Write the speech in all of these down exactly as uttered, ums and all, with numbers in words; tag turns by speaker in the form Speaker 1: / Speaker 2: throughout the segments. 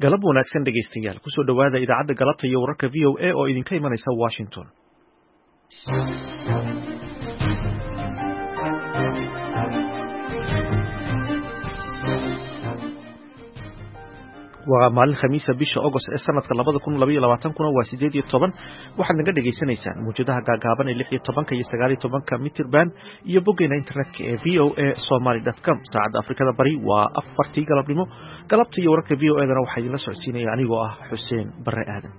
Speaker 1: galab wanaagsan dhegaystayaal kusoo dhawaada idaacadda galabta iyo wararka v o a oo idinka imanaysa Washington. waa maalin khamiisa bisha August ee sanadka labada kun iyo labaatan kuna waa sideed iyo toban waxaad naga dhageysanaysaan muujadaha gaagaaban ee lix iyo toban iyo sagaal iyo toban mitir band iyo boggeena internetka ee v o a somali dot com. saacadda Afrikada Bari waa afartii galabnimo. galabta iyo wararka v o a dana waxaa idinla socodsiinaya anigoo ah Xuseen Barre Aadan.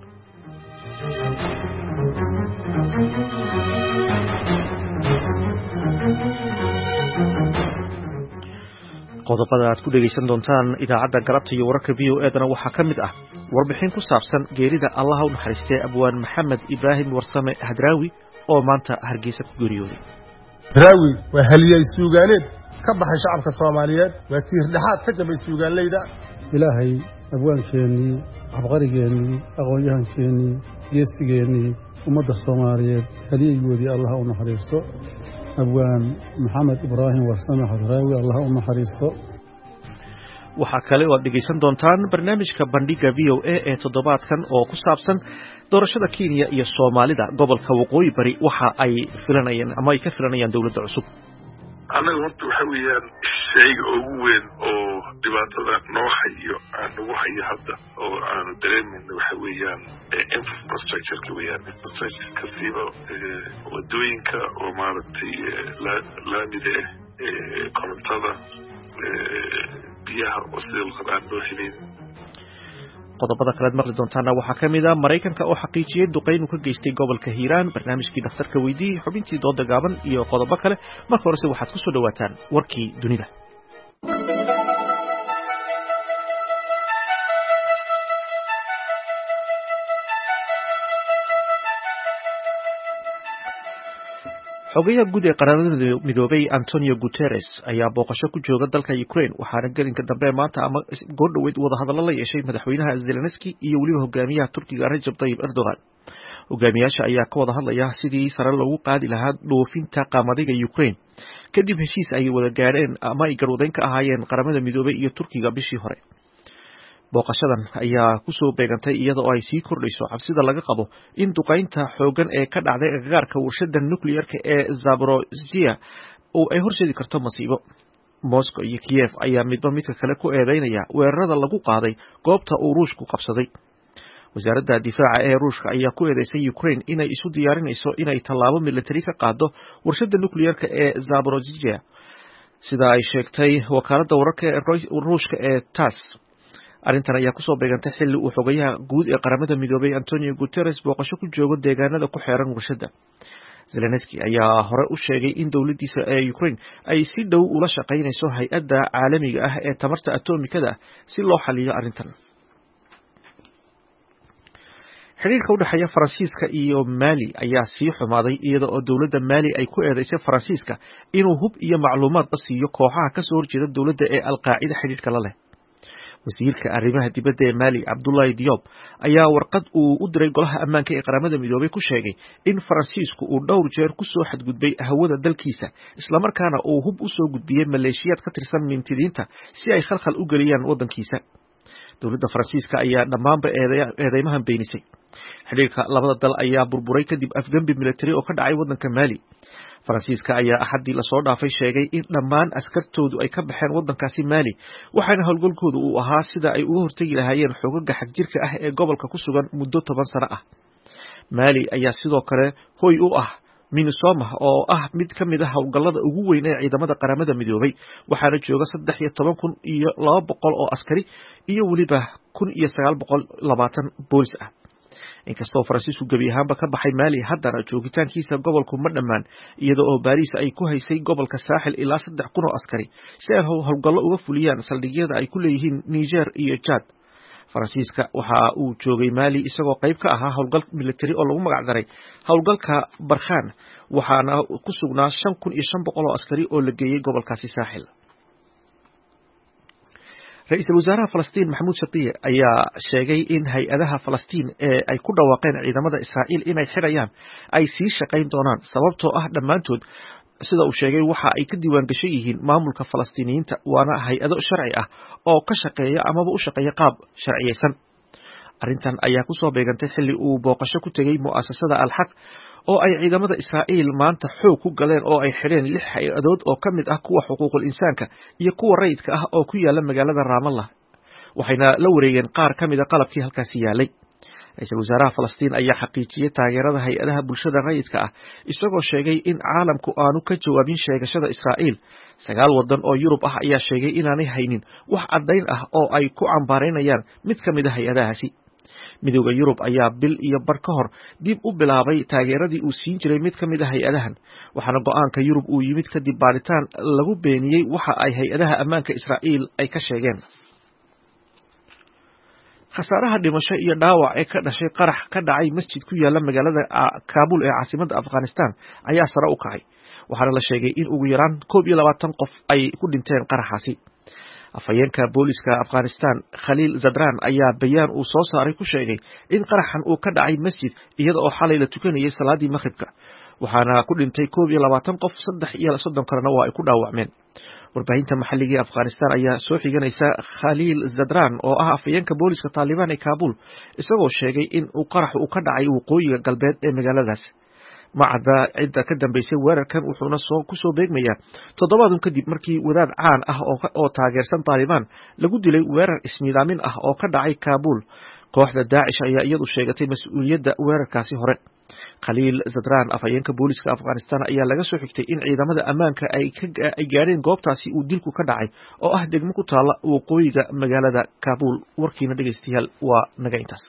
Speaker 1: qodobada aad ku dhageysan doontaan idaacadda galabta iyo wararka v o a dana waxaa ka mid ah warbixin ku saabsan geerida Allah u naxariistay abwaan Maxamed Ibraahim Warsame Hadraawi oo maanta Hargeysa ku geeriyooday.
Speaker 2: Hadraawi waa haliyay suugaaneed ka baxay shacabka Soomaaliyeed waa tiir dhaxaad ka jabay suugaanleyda.
Speaker 3: Ilaahay abwaankeeni abqarigeeni aqoonyahankeeni geesigeeni ummadda Soomaaliyeed haliyagoodii Allah u naxariisto abwaan Maxamed Ibraahim Warsame Hadraawi Allah u naxariisto.
Speaker 1: waxaa kale oo dhageysan doontaan barnaamijka bandhiga v o a ee toddobaadkan oo ku saabsan doorashada Kenya iyo Soomaalida gobolka Waqooyi Bari waxa ay filanayaan ama ay ka filanayaan dawladda cusub.
Speaker 4: anaga horta waxa weeyaan shayga ugu weyn oo dhibaatada noo hayo aan ugu hayo hadda oo aan dareemayno waxa weeyaan infrastructure-ka weeyaan infrastructure kasiiba wadooyinka oo maaragtay laamida eh korontada biyaha oo sidoo kale aan loo helin.
Speaker 1: qodobada kale aad maqli doontaana waxaa ka mid ah Maraykanka oo xaqiijiyay duqeyn uu ka geystay gobolka Hiiraan. barnaamijkii dhakhtarka weydii xubintii dooda gaaban iyo qodobo kale. marka horese waxaad ku soo dhawaataan warkii dunida. xogayaha guud ee qaramada midoobay Antonio Guterres ayaa booqasho ku jooga dalka Ukraine waxaana gelinka dambe maanta ama goordhaweyd wada hadallo la yeeshay madaxweynaha Zelensky iyo waliba hogaamiyaha Turkiga Recep Tayyip Erdogan. hogaamiyaasha ayaa ka wada hadlaya sidii sare loogu qaadi lahaa dhoofinta qamadiga Ukraine kadib heshiis ay wada gaareen ama ay garwadeyn ka ahaayeen qaramada midoobay iyo Turkiga bishii hore. booqashadan ayaa ku soo beegantay iyadoo ay sii kordhayso cabsida laga qabo in duqeynta xoogan ee ka dhacday agagaarka warshadda nuclear-ka ee Zaporozhye oo ay horseedi karto masiibo. Moscow iyo Kiev ayaa midba midka kale ku eedeynaya weerarada lagu qaaday goobta uu Ruushku qabsaday. wasaaradda difaaca ee Ruushka ayaa ku eedeysay Ukraine inay isu diyaarinayso inay tallaabo military ka qaado warshadda nuclear-ka ee Zaporozhye sida ay sheegtay wakaaladda wararka ee Ruushka ee TASS. arrintan ayaa kusoo beegantay xilli uu xogayaha guud ee qaramada midoobay Antonio Guterres booqasho ku joogo deegaanada ku xeeran warshadda. Zelensky ayaa hore u sheegay in dawladdiisa ee Ukraine ay si dhow ula shaqaynayso hay'adda caalamiga ah ee tamarta atomikada si loo xalliyo arrintan. xiriirka u dhexeeya Faransiiska iyo Mali ayaa sii xumaaday iyada oo dawladda Mali ay ku eedeysay Faransiiska inuu hub iyo macluumaad siiyo kooxaha ka soo horjeeda dawladda ee Al-Qaacida xiriirka la leh. wasiirka arrimaha dibadda ee Mali Abdoulaye Diop ayaa warqad uu u diray golaha ammaanka ee qaramada midoobay ku sheegay in Faransiisku uu dhowr jeer ku soo xadgudbay hawada dalkiisa isla markaana uu hub u soo gudbiyay maleeshiyad ka tirsan mintidiinta si ay khalkhal u galiyaan wadankiisa. dawladda Faransiiska ayaa dhammaanba eedeymahan beenisay. xiriirka labada dal ayaa burburay kadib afgambi military oo ka dhacay wadanka Mali. Faransiiska ayaa axadii la soo dhaafay sheegay in dhammaan askartoodu ay ka baxeen wadankaasi Mali waxaana howlgalkoodu uu ahaa sida ay uga hortagi lahaayeen xoogagga xagjirka ah ee gobolka ku sugan muddo toban sano ah. Mali ayaa sidoo kale hoy u ah MINUSMA oo ah mid ka mid ah howlgallada ugu weyn ee ciidamada qaramada midoobay waxaana jooga saddex iyo toban kun iyo laba boqol oo askari iyo waliba kun iyo sagaal boqol labaatan boolis ah. inkastoo Faransiisku gabi ahaanba ka baxay Mali haddana joogitaankiisa gobolku ma dhammaan iyada oo Paris ay ku haysay gobolka Saaxil ilaa saddex kun oo askari si ay howlgallo uga fuliyaan saldhigyada ay ku leeyihiin Niger iyo Chad. Faransiiska waxa uu joogay Mali isagoo qayb ka ahaa howlgal military oo lagu magac daray howlgalka Barkhane waxaana ku sugnaa shan kun iyo shan boqol oo askari oo la geeyay gobolkaasi Saaxil. Ra'iisul Wasaaraha Falastiin Mahmoud Shaqiye ayaa sheegay in hay'adaha Falastiin ee ay ku dhawaaqeen ciidamada Israa'iil inay xirayaan ay sii shaqayn doonaan sababtoo ah dhammaantood sida uu sheegay waxa ay ka diiwaan gashan yihiin maamulka Falastiiniyiinta waana hay'ado sharci ah oo ka shaqeeya amaba u shaqeeya qaab sharciyeysan. Arrintan ayaa ku soo beegantay xilli uu booqasho ku tegay mu'asasada Al-Haq oo ay ciidamada Israa'iil maanta xoog ku galeen oo ay xireen lix hay'adood oo ka mid ah kuwa xuquuqul insaanka iyo kuwa rayidka ah oo ku yaala magaalada Ramallah, waxayna la wareegeen qaar ka mid ah qalabkii halkaasi yaalay. Ra'iisul wasaaraha Falastiin ayaa xaqiijiyay taageerada hay'adaha bulshada rayidka ah isagoo sheegay in caalamku aanu ka jawaabin sheegashada Israa'iil. Sagaal wadan oo Yurub ah ayaa sheegay inaanay haynin wax caddayn ah oo ay ku cambaareynayaan mid ka mid ah hay'adahaasi. Midowga Yurub ayaa bil iyo bar ka hor dib u bilaabay taageeradii uu siin jiray mid ka mid ah hay'adahan, waxaana go'aanka Yurub uu yimid kadib baaritaan lagu beeniyey waxa ay hay'adaha ammaanka Israa'iil ay ka sheegeen. Khasaaraha dhimasho iyo dhaawac ee ka dhashay qarax ka dhacay masjid ku yaala magaalada Kaabul ee caasimadda Afghanistan ayaa sare u kacay, waxaana la sheegay in ugu yaraan koob iyo labaatan qof ay ku dhinteen qaraxaasi. Afhayeenka booliska Afghanistan Khalil Zadran ayaa bayaan uu soo saaray ku sheegay in qaraxan uu ka dhacay masjid iyada oo xalay la tukanayay salaadii maghribka, waxaana ku dhintay koob iyo labaatan qof, saddex iyo soddon kalena waa ay ku dhaawacmeen. Warbaahinta maxalliga ee Afghanistan ayaa soo xiganaysa Khalil Zadran oo ah afhayeenka booliska Taliban ee Kaabul isagoo sheegay in uu qaraxu uu ka dhacay waqooyiga galbeed ee magaaladaas. Macda cidda ka dambeysay weerarkan wuxuuna soo ku soo beegmayaa toddobaadun kadib markii wadaad caan ah oo oo taageersan Taliban lagu dilay weerar ismiidaamin ah oo ka dhacay Kaabul. Kooxda Daesh ayaa iyadu sheegatay mas'uuliyadda weerarkaasi hore. Khalil Zadran afhayeenka booliska Afghanistan ayaa laga soo xigtay in ciidamada ammaanka ay ka ay gaareen goobtaasi uu dilku ka dhacay oo ah degmo ku taala waqooyiga magaalada Kaabul. Warkiina dhageystayaal waa naga intaas.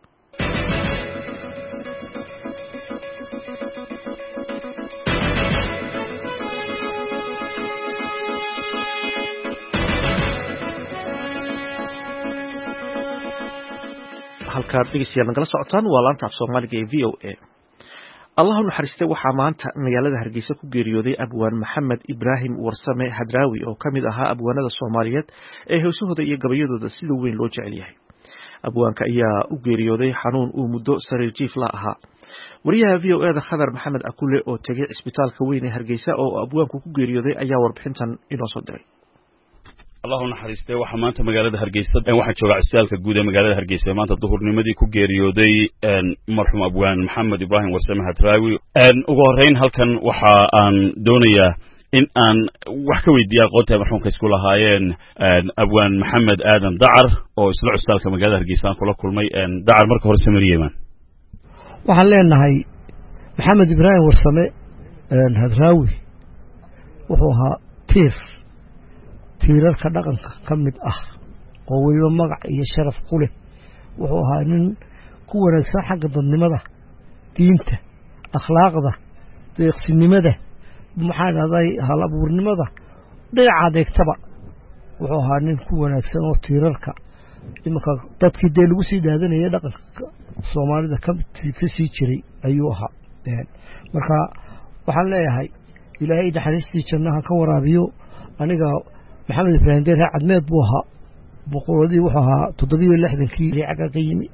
Speaker 1: halkaad dhegeystayaal nagala socotaan waa laanta af Soomaaliga ee V O A. Allah u naxariistay waxaa maanta magaalada Hargeysa ku geeriyooday abwaan Maxamed Ibraahim Warsame Hadraawi oo kamid ahaa abwaanada Soomaaliyeed ee heesahooda iyo gabayadooda sida weyn loo jecel yahay. Abwaanka ayaa u geeriyooday xanuun uu muddo sariir jiif la ahaa. Wariyaha V O A da Khadar Maxamed Akule oo tagay isbitaalka weyn ee Hargeysa oo abwaanku ku geeriyooday ayaa warbixintan inoo soo diray.
Speaker 5: الله نحرسته وحمانته مقالة هرجيسة واحد شجع استالك الجودة مقالة هرجيسة ما تظهر نمدي كجيريودي مرحوم أبوان محمد إبراهيم وسام هتراوي أن وغرين هل كان وحا أن دنيا إن أن وحكوي ديا قلتها مرحوم كسكولة هاين أبوان محمد آدم دعر أو سلع استالك مقالة هرجيسة كل كل مي أن دعر مركه رسمية من
Speaker 6: وحلينا هاي محمد إبراهيم وسام هتراوي وهو تير tiirarka dhaqanka kamid ah oo waliba magac iyo sharaf ku leh wuxuu ahaa nin ku wanaagsan xagga dadnimada diinta akhlaaqda deeqsinimada maxaanaday hal abuurnimada dhinaca adeegtaba wuxuu ahaa nin ku wanaagsan oo tiirarka imaka dadkii dee lagu sii dhaadanayay dhaqanka Soomaalida ka sii jiray ayuu ahaa marka waxaan leeyahay ilaahay naxariistii jannaha ka waraabiyo aniga محمد إبراهيم ده عدمات بوها بقولي وها تضبيه اللحظة كي ريعة قيمي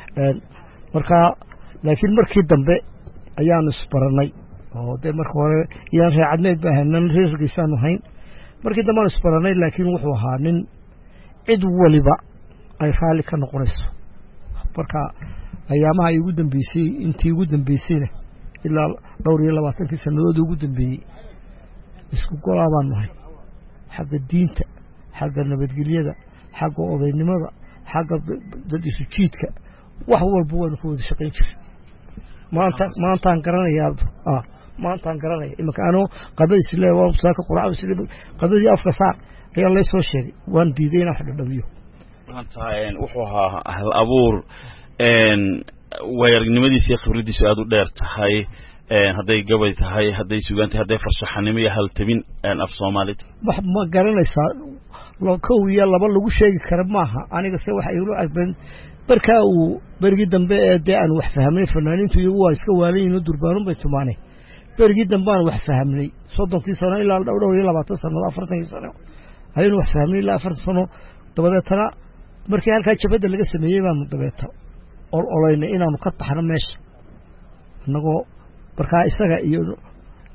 Speaker 6: مركا لكن مركي الدنبا أيام سبرناي أو ده مركوا يعني عدمات بها ننرج قيسان وهين مركي دمان سبرناي لكن وها نن عد ولبا أي خالي كان قرص مركا أيامها يقدم بيسي أنت يقدم بيسينه إلا دوري الله واتن في سنة يقدم بي اسكو قرابان وهين حق الدين حق النبتجلية حق قضاء النماذج حق ضد سكيتك وهو البوان هو الشقيق ما أنت ما أنت أنكرنا يا آه ما أنت أنكرنا إما كانوا قضاء السلاح وابساك القرآن السلاح قضاء أفكار صار هي الله يسوى الشيء وان ديدين أحد النبيه
Speaker 5: ما أنت إن وحوها أهل أبور إن ويرجنمدي سيخ ردي سؤال دارت هاي هذي قبل هاي هذي سجنت هذي فرصة حنمية هل تبين أن أفصل مالت
Speaker 6: ما قرنا يصير لو كوي يلا بالله وش شيء كرب معها أنا قصي واحد يقولوا عبن بركاو برجي دم بده أنا واحد فهمني فنانين تيجوا يسكوالين ودربانهم بيتمانه برجي دم بان واحد فهمني صدق في سنة إلا الأولى يلا بعد سنة لا فرق سنة هاي واحد فهمني لا فرق سنة تبدأ ترى بركي هالكاي شبه اللي قسم يجيبها من تبدأ أول أولين إنا مقطع حرام ماشي نقول بركا إسرائيل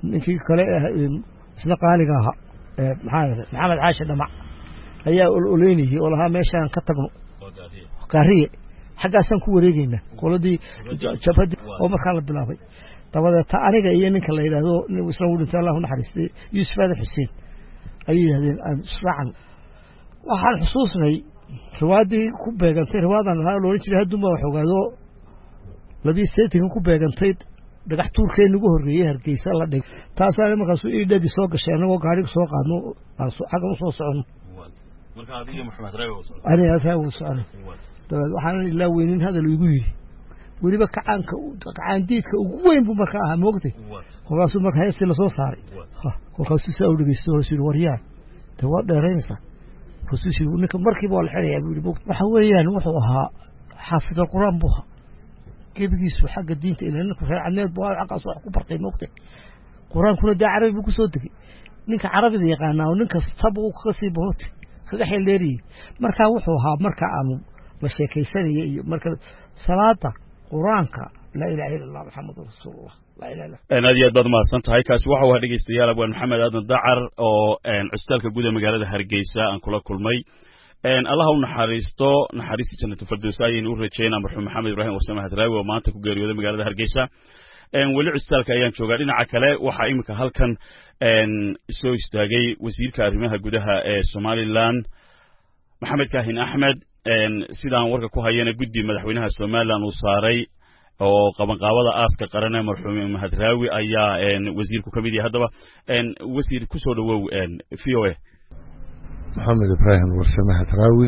Speaker 6: ninkii kale isna qaaliga ahaa maxaa maxamed caashe dhamac ayaa ololeynayay oo lahaa meeshaan ka tagno qaariye xaggaasan ku wareegayna qoladii jabhadii oo markaa la bilaabay dabadeeta aniga iyo ninka la yidhaahdo isla u dhintay allahu naxariistay yuusuf aadan xuseen ayay yidhahdeen aan israacan waxaan xusuusnay riwaadii ku beegantay riwaadan ahaa loolan jiray hadduma wax ogaado labii seetinka ku beegantay dhagax tuurkeen ugu horreeyay Hargeysa la dhig taasana markaas uu idadi soo gashay anagoo gaariga soo qaadno aan soo xaga u soo socono
Speaker 5: marka adiga Maxamed Raawi oo
Speaker 6: socday ani asaa u socday dabad waxaan ilaa weynin hadal igu yiri waliba kacaanka kacaandiidka ugu weyn buu markaa ahaa moogtay qofkaas markaa heestii la soo saaray qofkaas si uu dhageysto oo si wariyaan tawa dheeraynaysa rasuushi ninka markiiba wal xiriyaa buu waxa weeyaan wuxuu ahaa xaafid quraan buu gebigiisu xagga diinta ilaahay ku raacneed buu aqaas wax ku bartay moogtay quraankuna daa carabi buu ku soo degay ninka carabida yaqaana oo ninka stab uu ka sii bootay kaga xilleeriyay marka wuxuu ahaa marka aanu la sheekaysanayay iyo marka salaada quraanka la ilaaha illa allah muhammadur rasuulullah la ilaaha illa
Speaker 5: ana aad baad mahadsan tahay kaasi waxa uu dhageystayaal abaan maxamed aadan dacar oo custalka guud ee magaalada Hargeysa aan kula kulmay een Allah u naxariisto naxariista jannada firdaws ayeen u rajeynaa marxuum Maxamed Ibraahim Warsame Hadraawi oo maanta ku geeriyooday magaalada Hargeysa een wali custalka ayaan joogaa dhinaca kale waxa imika halkan een soo istaagay wasiirka arrimaha gudaha ee Somaliland Maxamed Kaahin Axmed een sidaan warka ku hayana guddi madaxweynaha Somaliland uu saaray oo qaban qaabada aaska qaran ee marxuum Hadraawi ayaa een wasiirku kamid yahay hadaba een wasiir ku soo dhawow een V O A
Speaker 7: محمد إبراهيم ورسمة هتراوي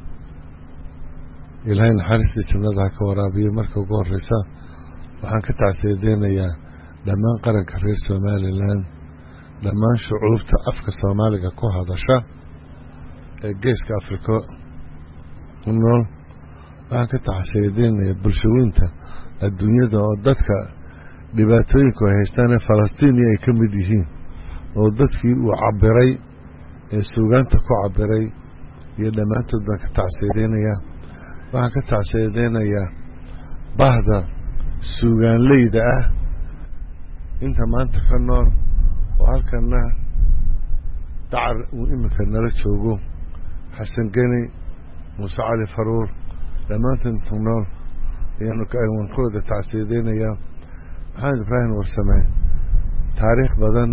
Speaker 7: إلهين حارس جنة كورابي مركو قور رسا وحن كتع سيدين يا لما قرن كفير سومالي لان لما شعوب تأفك سومالي كو هذا شا جيس كأفريكا ونول وحن كتع سيدين يا بلشوينتا الدنيا دا ودتك لباتويك وهيستان فلسطيني أي كمديهين ودتك وعبري suugaanta ku cabiray iyo dhamaantood baan ka tacsiideynayaa waxaan ka tacsiideynayaa bahda suugaanleyda ah inta maanta ka nool oo halkana dacar uu imika nala joogo xasan geni muuse cali faruur dhammaantood inta nool ayaanu waan ku wada tacsiideynayaa maxamed ibraahim warsame taariikh badan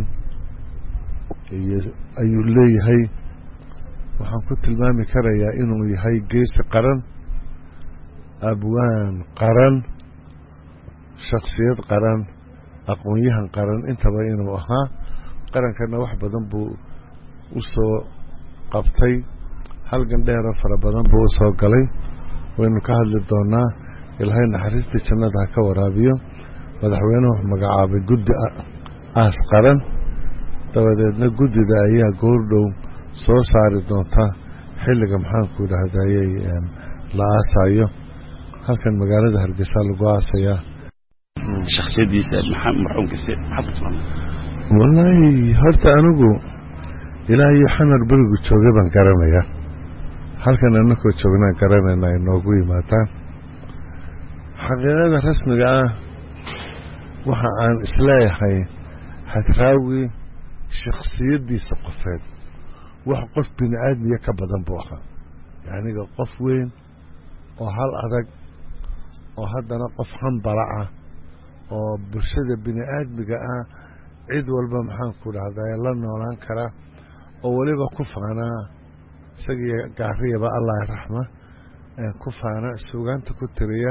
Speaker 7: ayuu leeyahay waxaan ku tilmaami karayaa inuu yahay geesi qaran abwaan qaran shakhsiyad qaran aqoon-yahan qaran intaba inuu ahaa qarankana wax badan buu u soo qabtay halgan dheero fara badan buu u soo galay waynu ka hadli doonaa ilaahay naxariista jannada ha ka waraabiyo madaxweynuhu magacaabay guddi aas qaran dabadeedna guddida ayaa goordhow soo saari doonta xilliga maxaanku idhaahdayay la aasayo halkan magaalada Hargeysa lagu aasayaa
Speaker 5: shakhsiyadiisa marxuumkiisa maxaa
Speaker 7: wallahi horta anigu ilaahay xanar barigu joogay baan garanayaa halkan anakoo joognaa garanayna inoogu yimaadaan xaqiiqada rasmiga ah waxa aan isleeyahay Hadraawi shakhsiyadiisa qofeed wax qof bini aadmiya ka badan buu ahaa yacniga qof weyn oo hal adag oo haddana qof hambara ah oo bulshada bini aadmiga ah cid walba maxaanku dhahdaa la noolaan kara oo weliba ku faanaa isagii gaariyaba allah raxma ku faana suugaanta ku tiriya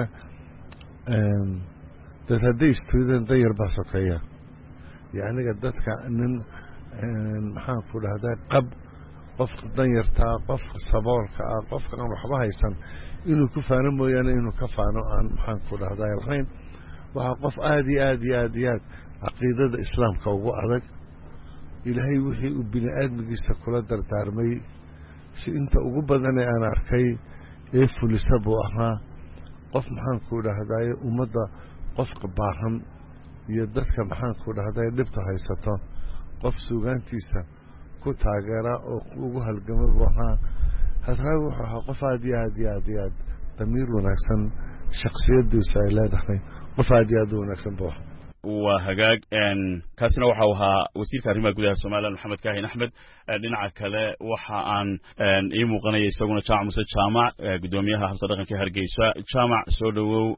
Speaker 7: dad hadday istuudeen dayar baa sokeeya yacniga dadka nin maxaanku dhahdaa qab qofka danyartaa qofka saboolka ah qofka aan waxba haysan inuu ku faano mooyaane inuu ka faano aan maxaanku dhahdaa lahayn waxaa qof aada iyo aada iyo aada iyo aad caqiidada islaamka ugu adag ilaahay wixii uu bini aadmigiisa kula dardaarmay si inta ugu badanee aan arkay ee fulisa buu ahaa qof maxaanku dhahdaay ummadda qofka baahan iyo dadka maxaanku dhahdaay dhibta haysato qof suugaantiisa ku taageera oo ugu halgama buu ahaa Hadraawi wuxuu ahaa qof aada iyo aada iyo aada iyo aad damiir wanaagsan shakhsiyadiisu ay leedahay qof aada iyo aada u wanaagsan buu ahaa
Speaker 5: وهجاج أن كاسنا وحوها وسير كريمة جودها سومالا محمد كاهن أحمد دينا كلا وحا أن أن إيه مغني يسوون شامع مسد شامع قدوميها حفصة دقن كهرجيسة شامع سودو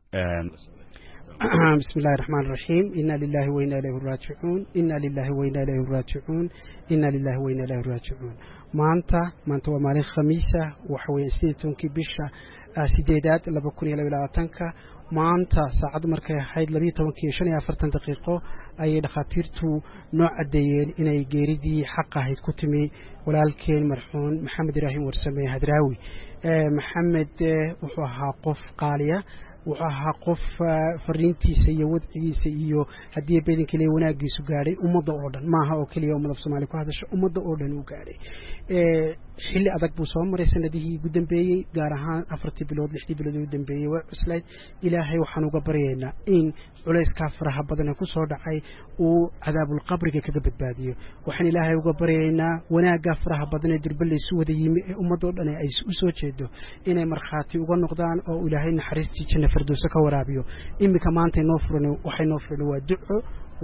Speaker 8: بسم الله الرحمن الرحيم إنا لله وإنا إليه راجعون إنا لله وإنا إليه راجعون إنا لله وإنا إليه راجعون maanta maanta waa maalin khamiisa waxa weeye sideetanki bisha sideedaad laba kun iyo labaatanka maanta saacadu markay ahayd laba iyo toban iyo shan iyo afartan daqiiqo ayay dhakhaatiirtu noo cadeeyeen inay geeridii xaq ahayd ku timi walaalkeen marxuun maxamed ibraahim warsame hadraawi maxamed wuxuu ahaa qof qaaliya wuxuu ahaa qof fariintiisa iyo wadcigiisa iyo haddii beedin kaliya wanaagiisu gaadhay ummadda oo dhan maaha oo kaliya ummadda Soomaaliya ku hadasho ummadda oo dhan uu gaadhay ee xilli adag buu soo maray sanadihii ugu dambeeyay gaar ahaan afartii bilood lixdii bilood ugu dambeeyay waa cuslayd ilaahay waxaan uga baryaynaa in culayska faraha badan ku soo dhacay uu cadaabul qabriga kaga badbaadiyo waxaan ilaahay uga baryaynaa wanaaga faraha badan ee dirbalaysu wada yimi ee ummadda oo dhan ay u soo jeedo inay marxaati uga noqdaan oo ilaahay naxariistii janna firdawsa ka waraabiyo imika maanta inoo furan waxay noo furan waa duco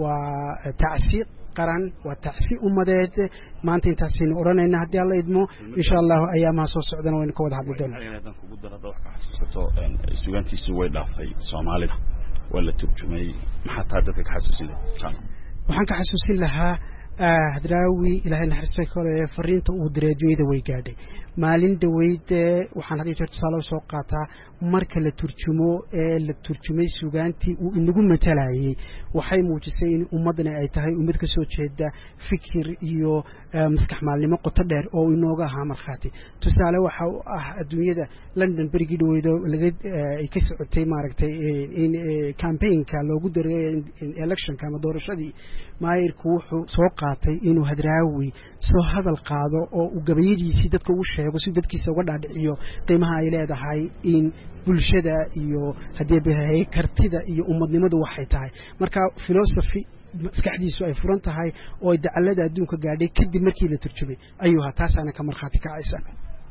Speaker 8: waa tacsiiq qaran waa tacsiiq ummadeed maanta intaasina oranayna hadii alla idmo insha Allah ayaamaha soo socdana waynu ka wada hadli doonaa
Speaker 5: inaan kugu darada wax ka xasuusto suugaantiisu way dhaaftay Soomaalida wala turjumay maxaa dadka ka xasuusinay
Speaker 8: waxaan ka xasuusin lahaa hadraawi ilaahay naxariistay kale fariinta uu direediyada way gaadhay maalin dhaweyd waxaan hadii jeer tusaale soo qaataa marka la turjumo ee la turjumay suugaantii uu inagu matalayay waxay muujisay in ummadana ay tahay ummad ka soo jeeda fikir iyo maskax maalnimo qoto dheer oo inooga ahaa marxaati tusaale waxa uu ah adduunyada London berigi dhaweydo laga ay ka socotay maaragtay in campaign-ka loogu daray election-ka ama doorashadii maayirku wuxuu soo qaatay inuu hadraawi soo hadal qaado oo uu gabayadiisii dadka u sheego si dadkiisa uga dhaadhiciyo qiimaha ay leedahay in bulshada iyo hadii baahay kartida iyo ummadnimadu waxay tahay marka philosophy maskaxdiisu ay furan tahay oo dacalada adduunka gaadhay kadib markii la turjumay ayuu ha taasana ka marxaati ka aysan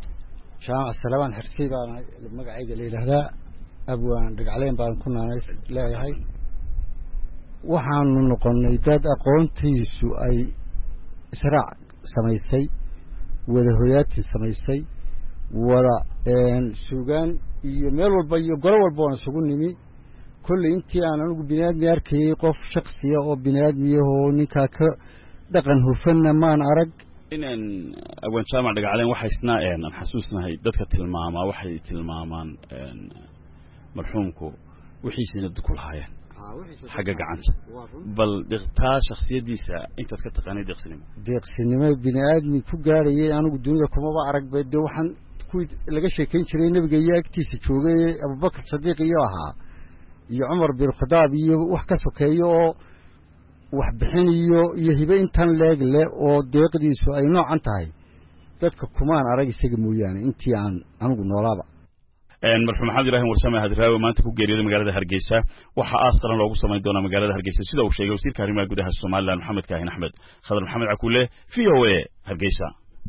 Speaker 9: shaac salaam xirsiga magacayga leeyahay abwaan dhagacleen baan ku naanay leeyahay waxaanu noqonay dad aqoontiisu ay israac samaysay wada hoyaati samaysay wada een suugaan iyo meel walba iyo gol walba oo isugu nimi kulli intii aan anigu binaadmi arkay qof shakhsiya oo binaadmi oo ninka ka dhaqan hufana maan arag
Speaker 5: inaan abwaan jaamac dhagacleen waxa isna aan xasuusnahay dadka tilmaama waxay tilmaamaan een marxuumku wixiisina dadku lahaayeen حاجة قعنت بل دقتها شخصية ديسة أنت تكتقني دقسنيم
Speaker 9: دقسنيم بني آدمي كجاري أنا قدوني كم ما بعرف بدي وحن كوي لقى شيء كين شري نبي جاي كتيس شوقي أبو بكر صديق ياها يا عمر بالخضاب يو وحكسو كيو وحبحين يو يهبين تن لاج لا ودق ديسو أي نوع عنتهاي تذكر كمان أراجع سجمو يعني أنتي عن أنا قلنا رابع
Speaker 5: een marxuum maxamed ibraahim warsame hadraawi maanta ku geeriyooday magaalada Hargeysa waxa aastaran loogu sameeyay doona magaalada Hargeysa sida uu sheegay wasiirka arrimaha gudaha Soomaaliland Maxamed Kaahin Axmed Khadar Maxamed Cakuule V O A Hargeysa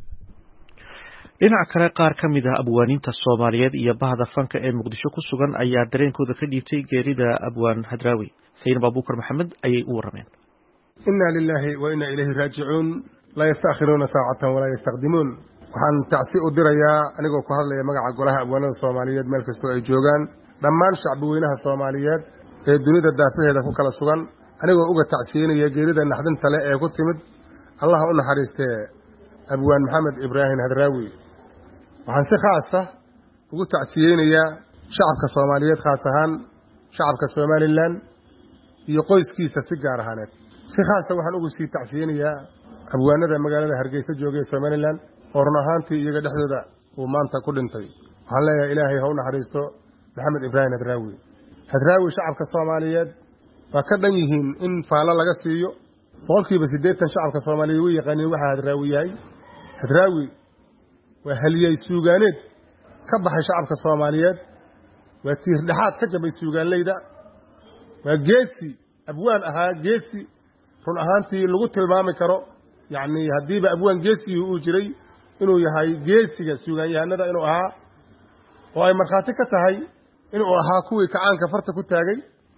Speaker 1: dhinaca kale qaar ka mid ah abwaaniinta Soomaaliyeed iyo bahda fanka ee Muqdisho ku sugan ayaa dareenkooda ka dhiibtay geerida abwaan hadraawi Sayyid Abuukar Maxamed ayay u warameen
Speaker 2: inna lillahi wa inna ilayhi raaji'uun la yastakhiruna saa'atan wa la yastaqdimuun waxaan tacsi u dirayaa anigoo ku hadlaya magaca golaha abwaanada Soomaaliyeed meel kasta ay joogaan dhammaan shacbi weynaha Soomaaliyeed ee dunida daafaheeda ku kala sugan anigoo uga tacsiinaya geerida naxdinta leh ee ku timid Allah u naxariistee abwaan Maxamed Ibraahim Hadraawi waxaan si khaas ah ugu tacsiinayaa shacabka Soomaaliyeed khaas ahaan shacabka Soomaaliland iyo qoyskiisa si gaar ahaaneed si khaas ah waxaan ugu sii tacsiinayaa abwaanada magaalada Hargeysa joogay Soomaaliland orna ahaantii iyaga dhexdooda uu maanta ku dhintay waxaan leeyahay ilaahay ha u naxariisto Maxamed Ibraahim Hadraawi Hadraawi shacabka Soomaaliyeed waa ka dhan yihiin in faalo laga siiyo boqolkiiba siddeetan shacabka Soomaaliyeed way yaqaaniin waxa Hadraawi yahay Hadraawi waa haliyay suugaaneed ka baxay shacabka Soomaaliyeed waa tiir dhaxaad ka jabay suugaanleyda waa geesi abwaan ahaa geesi run ahaantii lagu tilmaami karo yani hadiiba abwaan geesi uu jiray inuu yahay geesiga suugaanyahanada inuu ahaa oo ay marxaati ka tahay inuu ahaa kuwii kacaanka farta ku taagay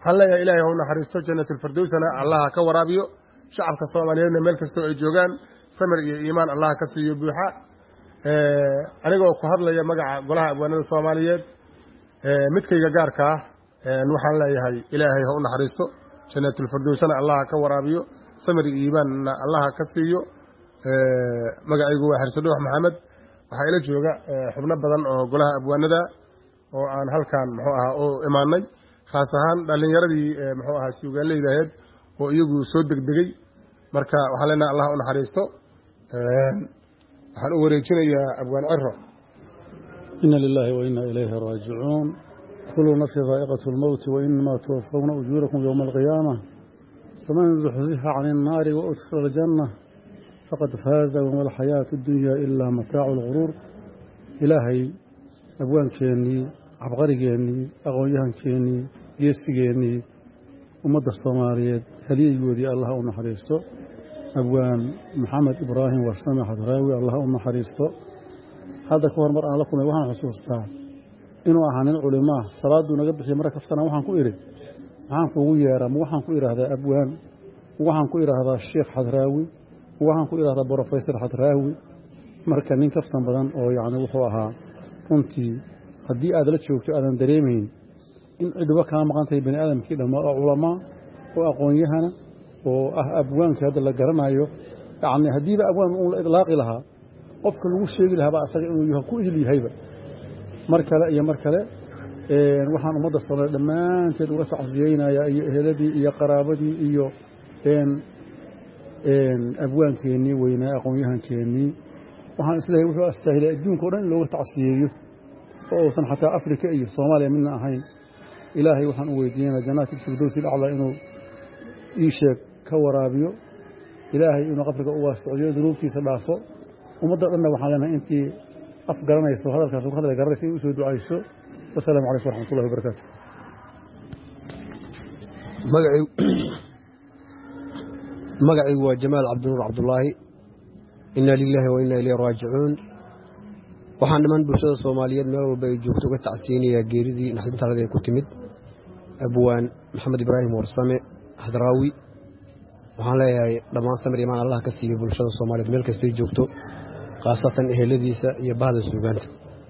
Speaker 2: waxaan leeyahay ilaahay ha u naxariisto jannatul-firdowsana allaha ka waraabiyo shacabka soomaaliyeedna meel kastoo ay joogaan samir iyo iimaan allaha ka siiyo buuxa anigoo ku hadlaya magaca golaha abwaanada soomaaliyeed midkayga gaarka ah waxaan leeyahay ilaahay ha u naxariisto jannatul-firdowsana allaha ka waraabiyo samir iyo iimaanna allaha ka siiyo magacaygu waa xirsadhoox maxamed waxaa ila jooga xubno badan oo golaha abwaanada oo aan halkan muxuu ahaa u imaanay khaas ahaan dhallinyaradii muxuu ahaa suugaanleyda ahayd oo iyagu soo degdegay marka waxaan leenahay allah u naxariisto waxaan u wareejinayaa abwaan ciro
Speaker 3: ina lilahi wa ina ilayhi raajicuun kullu nafsi daa'iqatu lmowti wa inamaa tuwaffawna ujuurakum yowma alqiyaama faman zuxzixa cani innaari wa udkhila aljanna faqad faaza wama alxayaatu addunya ilaa mataacu lguruur ilaahay abwaankeennii cabqarigeennii aqoon-yahankeennii geesigeennii ummadda soomaaliyeed haliyeygoodii allah u naxariisto abwaan maxamed ibraahim warsame xadraawi allah u naxariisto hadda ka hor mar aan la kulmay waxaan xusuustaa inuu ahaa nin culimaa salaaduu naga bixiyey marka kaftana waxaan ku idhi maxaan kuugu yeeraa ma waxaan ku idhaahdaa abwaan ma waxaan ku idhaahdaa sheekh xadraawi ma waxaan ku idhahdaa brofesor xadraawi marka nin kaftan badan oo yacni wuxuu ahaa runtii haddii aad la joogto aadan dareemayn in cidba kaa maqan tahay bani aadamkii dhammaa oo culamaa oo aqoon-yahana oo ah abwaankii hadda la garanayo yacni haddiiba abwaan uun la idlaaqi lahaa qofka lagu sheegi lahaaba asaga inuu ku idil yahayba mar kale iyo mar kale waxaan ummadda soomaaliya dhammaanteed uga tacsiyeynayaa iyo eheladii iyo qaraabadii iyo abwaankeennii weynaa aqoon-yahankeennii waxaan isleeyahay wuxuu astaahilay adduunka o dhan in looga tacsiyeeyo oo uusan xataa afrika iyo soomaaliya midna ahayn ilaahay waxaan u weydiinayaa jannaati firdowsi alaclaa inuu ii sheeg ka waraabiyo ilaahay inuu qabriga u waasiciyo dunuubtiisa dhaafo ummadda dhanna waxaan leenahay intii af garanayso hadalkaas uga hadla garanaysa inay u soo ducayso wasalaamu calaykum waraxmatullahi wabarakaatu
Speaker 10: magacaygu waa jamaal cabdinuur cabdulaahi inna lilaahi wa inna ilayhi raajicuun waxaan dhammaan bulshada soomaaliyeed meel walba ay joogto uga tacsiyeynayaa geeridii naxdintarada ee ku timid abwaan maxamed ibraahim warsame hadraawi waxaan leeyahay dhammaan samir imaan allah ka siiyo bulshada soomaaliyeed meel kastay joogto khaasatan eheladiisa iyo bahda suugaanta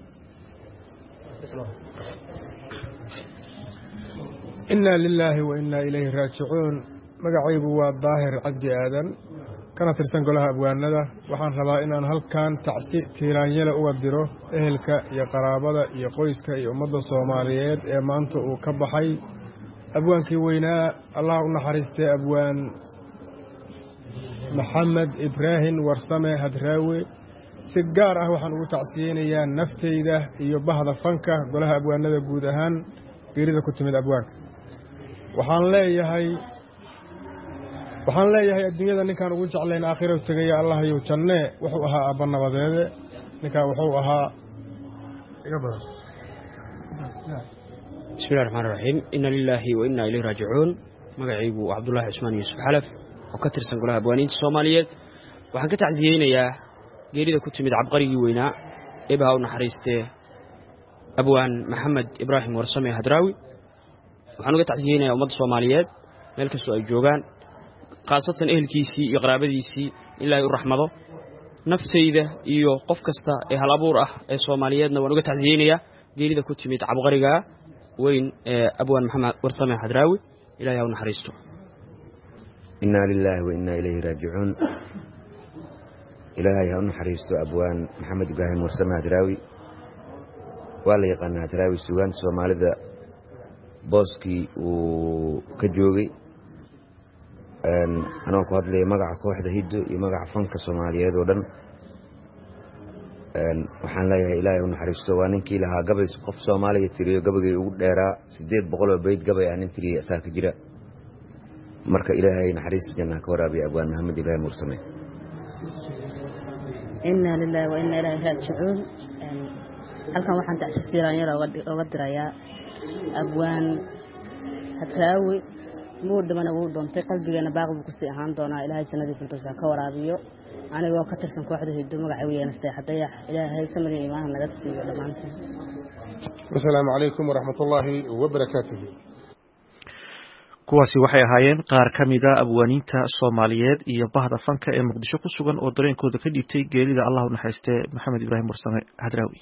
Speaker 2: inna lilaahi wa inna ilayhi raajicuun magacaygu waa daahir cabdi aadan kana tirsan golaha abwaanada waxaan rabaa inaan halkan tacsi tiiraanyada uga diro ehelka iyo qaraabada iyo qoyska iyo ummadda soomaaliyeed ee maanta uu ka baxay abwaankii weynaa allah u naxariistay abwaan maxamed ibraahim warsame hadraawi si gaar ah waxaan ugu tacsiyeynayaa naftayda iyo bahda fanka golaha abwaanada guud ahaan geerida ku timid abwaanka waxaan leeyahay waxaan leeyahay adduunyada ninkaan ugu jeclayn aakhiro tegaya allah yow janne wuxuu ahaa abba nabadeede ninkaan wuxuu ahaa iga badan
Speaker 11: bismillahi raxmaani raxiim inna lilaahi wa inna ilayhi raajicuun magacaygu waa cabdullaahi cusmaan yuusuf xalaf oo ka tirsan golaha abwaaniinta soomaaliyeed waxaan ka tacsiyeynayaa geerida ku timid cabqarigii weynaa eebaha u naxariistee abwaan maxamed ibraahim warsame hadraawi waxaan uga tacsiyeynayaa ummadda soomaaliyeed meel kastoo ay joogaan khaasatan ehelkiisii iyo qaraabadiisii ilaahay u raxmado naftayda iyo qof kasta ee hal abuur ah ee soomaaliyeedna waan uga tacsiyeynayaa geerida ku timid cabqariga weyn ee abwaan maxamed warsame hadraawi ilaahay ha u naxariisto
Speaker 12: inna lilaahi wa inna ilayhi raajicuun ilaahay ha u naxariisto abwaan maxamed ibraahim warsame hadraawi waa la yaqaanaa hadraawi suugaanta soomaalida booskii uu ka joogay anoo ku hadlaya magaca kooxda hiddo iyo magaca fanka soomaaliyeed oo dhan waxaan leeyahay ilaahay u naxariisto waa ninkii lahaa gabay qof soomaaliya tiriyo gabaygay ugu dheeraa siddeed boqol oo bayd gabay ah nin tiriya asaa ka jira marka ilaahay naxariista jannaha ka waraabiya abwaan maxamed ibraahim warsame
Speaker 13: inna lilaahi wa inna ilayhi raajicuun halkan waxaan tacsitiiraanyada oga dirayaa abwaan hadraawi muu dhimana wuu doontay qalbigeena baaqi buu kusii ahaan doonaa ilaahay jannadii firdowsa ka waraabiyo anigoo ka tirsan kooxda hiddo magacay weeyaan Seex Dayax ilaahay samriyo iimaan naga siiyo dhamaantiin
Speaker 2: assalaamu calaykum waraxmatullaahi wabarakaatuh
Speaker 1: kuwaasi waxay ahaayeen qaar ka mid a abwaaniinta Soomaaliyeed iyo bahda fanka ee Muqdisho ku sugan oo dareenkooda ka dhibtay geerida Allah u naxariistay Maxamed Ibraahim Warsame Hadraawi.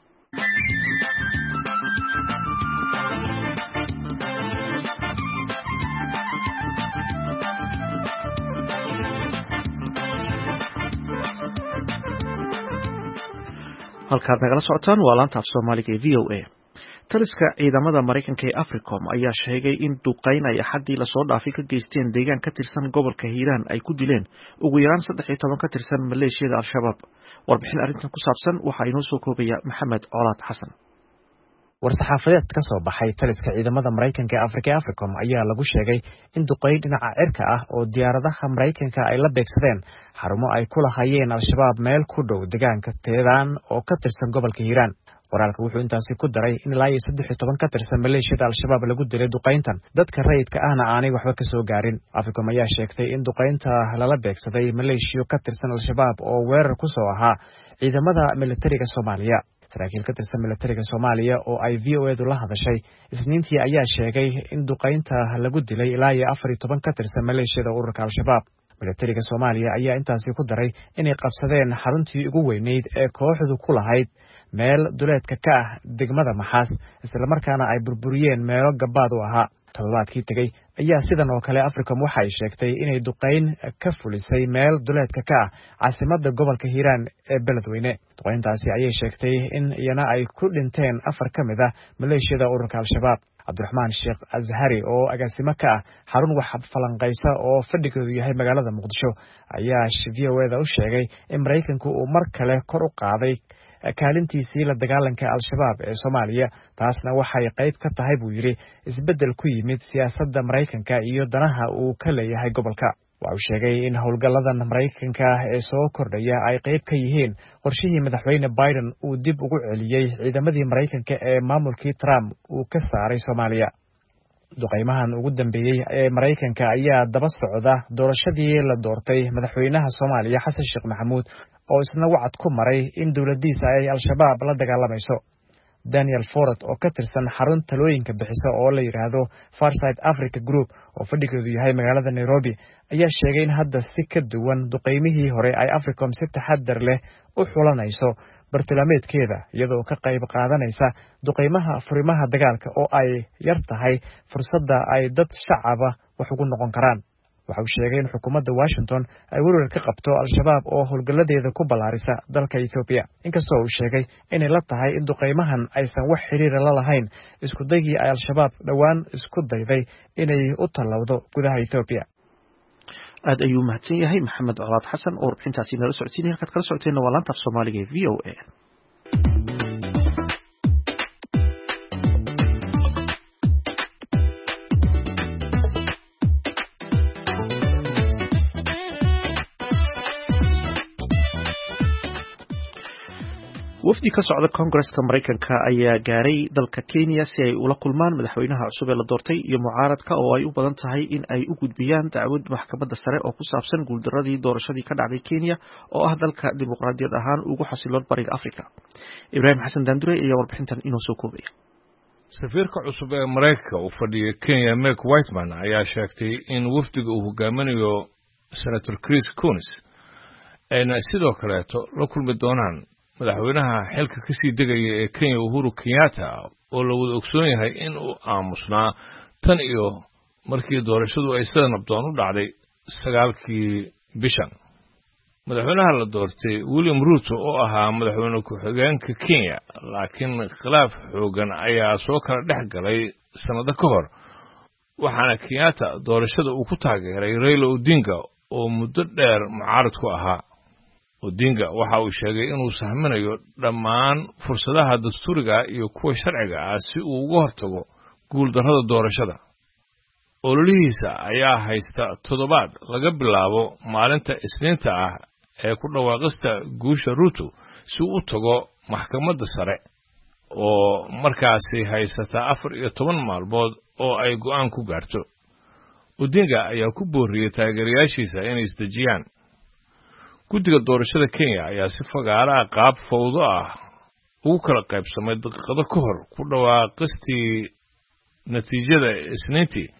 Speaker 1: halkaad nagala socotaan waa laanta af Soomaaliga ee V O A. taliska ciidamada Mareykanka ee Africom ayaa sheegay in duqeyn ay xadii la soo dhaafay ka geysteen deegaan ka tirsan gobolka Hiiraan ay ku dileen ugu yaraan saddex iyo toban ka tirsan maleeshiyada Al-Shabaab. warbixin arrintan ku saabsan waxa inoo soo koobaya Maxamed Colaad Xasan.
Speaker 14: war-saxaafadeed ka soo baxay taliska ciidamada Mareykanka ee Afrika Africom ayaa lagu sheegay in duqeyn dhinaca cirka ah oo diyaaradaha Mareykanka ay la beegsadeen xarumo ay ku lahaayeen Al-Shabaab meel ku dhow deegaanka Teedaan oo ka tirsan gobolka Hiiraan. waraalka wuxuu intaasi ku daray in ilaa iyo saddex iyo toban ka tirsan maleeshiyada Al-Shabaab lagu dilay duqeyntan, dadka rayidka ahna aanay waxba ka soo gaarin. Africom ayaa sheegtay in duqeynta lala beegsaday maleeshiyo ka tirsan Al-Shabaab oo weerar ku soo ahaa ciidamada militariga Soomaaliya. saraakiil ka tirsan militariga Soomaaliya oo ay V O A du la hadashay Isniintii ayaa sheegay in duqeynta lagu dilay ilaa iyo afar iyo toban ka tirsan maleeshiyada ururka Al-Shabaab. militariga Soomaaliya ayaa intaasi ku daray inay qabsadeen xaruntii ugu weyneyd ee kooxdu ku lahayd meel duleedka ka ah degmada Maxaas, isla markaana ay burburiyeen meelo gabaad u ahaa. toddobaadkii tegay ayaa sidan oo kale Africom waxa ay sheegtay inay duqeyn ka fulisay meel duleedka ka ah caasimadda gobolka Hiiraan ee Beledweyne. duqeyntaasi ayay sheegtay in iyana ay ku dhinteen afar ka mid ah maleeshiyada ururka Al-Shabaab. Cabdiraxmaan Sheekh Azhari oo agaasimo ka ah xarun wax falanqaysa oo fadhigeedu yahay magaalada Muqdisho ayaa V O A da u sheegay in Mareykanku uu mar kale kor u qaaday kaalintiisii la dagaalanka Al-Shabaab ee Soomaaliya. taasna waxay qayb ka tahay buu yiri isbedel ku yimid siyaasadda Mareykanka iyo danaha uu ka leeyahay gobolka. waxa uu sheegay in howlgalladan Mareykanka ee soo kordhaya ay qayb ka yihiin qorshihii madaxweyne Biden uu dib ugu celiyay ciidamadii Mareykanka ee maamulkii Trump uu ka saaray Soomaaliya. duqeymahan ugu dambeeyay ee Mareykanka ayaa daba socda doorashadii la doortay madaxweynaha Soomaaliya Xasan Sheekh Maxamuud oo isna wacad ku maray in dawladdiisa ay Al-Shabaab la dagaalamayso. Daniel Ford oo ka tirsan xarun talooyinka bixisa oo la yiraahdo Farsight Africa Group oo fadhigeedu yahay magaalada Nairobi ayaa sheegay in hadda si ka duwan duqeymihii hore ay Africom si taxadar leh u xulanayso bartilmaameedkeeda iyadoo ka qayb qaadanaysa duqeymaha furimaha dagaalka oo ay yar tahay fursadda ay dad shacaba wax ugu noqon karaan. waxa uu sheegay in xukuumadda Washington ay weerar ka qabto Al-Shabaab oo howlgalladeeda ku balaarisa dalka Ethiopia. inkastoo uu sheegay inay la tahay in duqeymahan aysan wax xiriir la lahayn isku daygii ay Al-Shabaab dhawaan isku dayday inay u talawdo gudaha Ethiopia.
Speaker 1: aad ayuu mahadsan yahay Maxamed Colaad Xasan oo warbixintaasi nala socodsiinaya. halkaad kala socoteen waa laanta af Soomaaliga ee V O A. wafdi ka socda Congress-ka Mareykanka ayaa gaaray dalka Kenya si ay ula kulmaan madaxweynaha cusub ee la doortay iyo mucaaradka oo ay u badan tahay in ay u gudbiyaan dacwad maxkamadda sare oo ku saabsan guuldaradii doorashadii ka dhacday Kenya oo ah dalka dimuqraadiyad ahaan ugu xasiloon bariga Afrika. Ibrahim Xasan Dandure ayaa warbixintan inoo soo koobaya.
Speaker 15: safiirka cusub ee Mareykanka u fadhiya Kenya Meg Whitman ayaa sheegtay in wafdiga uu hogaaminayo Senator Chris Coons ayna sidoo kaleeto la kulmi doonaan madaxweynaha xilka ka sii degaya ee Kenya Uhuru Kenyatta oo la wada ogsoon yahay in uu aamusnaa tan iyo markii doorashadu ay sida nabdoon u dhacday sagaalkii bishan. madaxweynaha la doortay William Ruto oo ahaa madaxweyne ku-xigeenka Kenya laakiin khilaaf xoogan ayaa soo kala dhex galay sanado ka hor, waxaana Kenyatta doorashada uu ku taageeray Raila Odinga oo muddo dheer mucaarad ku ahaa. Odinga waxa uu sheegay inuu sahminayo dhammaan fursadaha dastuuriga iyo kuwa sharciga ah si uu uga hortago guuldarrada doorashada. ololihiisa ayaa haysta toddobaad laga bilaabo maalinta Isniinta ah ee ku dhawaaqista guusha Ruto si uu u tago maxkamadda sare oo markaasi haysata afar iyo toban maalmood oo ay go'aan ku gaarto. Odinga ayaa ku booriyay taageerayaashiisa inay isdejiyaan. guddiga doorashada Kenya ayaa si fagaara qaab fawdo ah ugu kala qaybsamay daqiiqado ka hor ku dhawaaqistii natiijada Isniintii,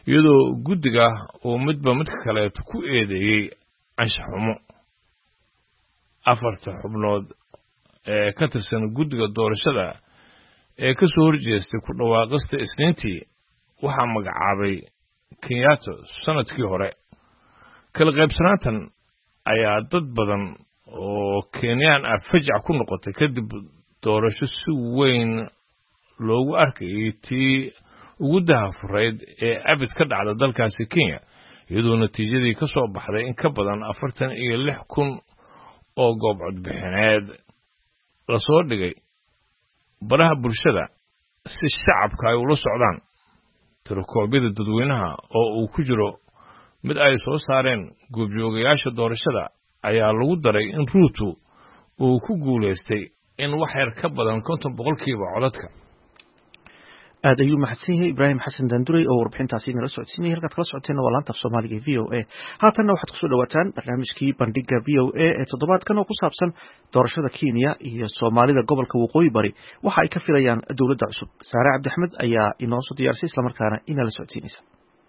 Speaker 15: iyadoo guddiga uu midba midka kaleeto ku eedeeyey anshaxumo. afarta xubnood ee ka tirsan guddiga doorashada ee ka soo horjeestay ku dhawaaqista isniintii waxaa magacaabay Kenyatta sanadkii hore. kala qaybsanaantan ayaa dad badan oo Kenyaan ah fajac ku noqotay kadib doorasho si weyn loogu arkayay tii ugu daahfurayd ee abid ka dhacda dalkaasi Kenya, iyadoo natiijadii ka soo baxday in ka badan afartan iyo lix kun oo goob codbixineed la soo dhigay baraha bulshada si shacabka ay ula socdaan. tirokoobyada dadweynaha oo uu ku jiro mid ay soo saareen goobjoogayaasha doorashada ayaa lagu daray in Ruto uu ku guuleystay in wax yar ka badan konton boqolkiiba codadka.
Speaker 1: aad ayuu mahadsan yahay Ibraahim Xasan Daanduray oo warbixintaasi nala socodsiinayay. halkaad kala socoteen waa laanta Soomaaliga ee V O A. haatanna waxaad kusoo dhawaataan barnaamijkii bandhiga V O A ee toddobaadkan oo ku saabsan doorashada Kenya iyo Soomaalida gobolka Waqooyi Bari waxa ay ka filayaan dowladda cusub. Saare Cabdi Axmed ayaa inoo soo diyaarisay isla markaana inala socodsiinaysa.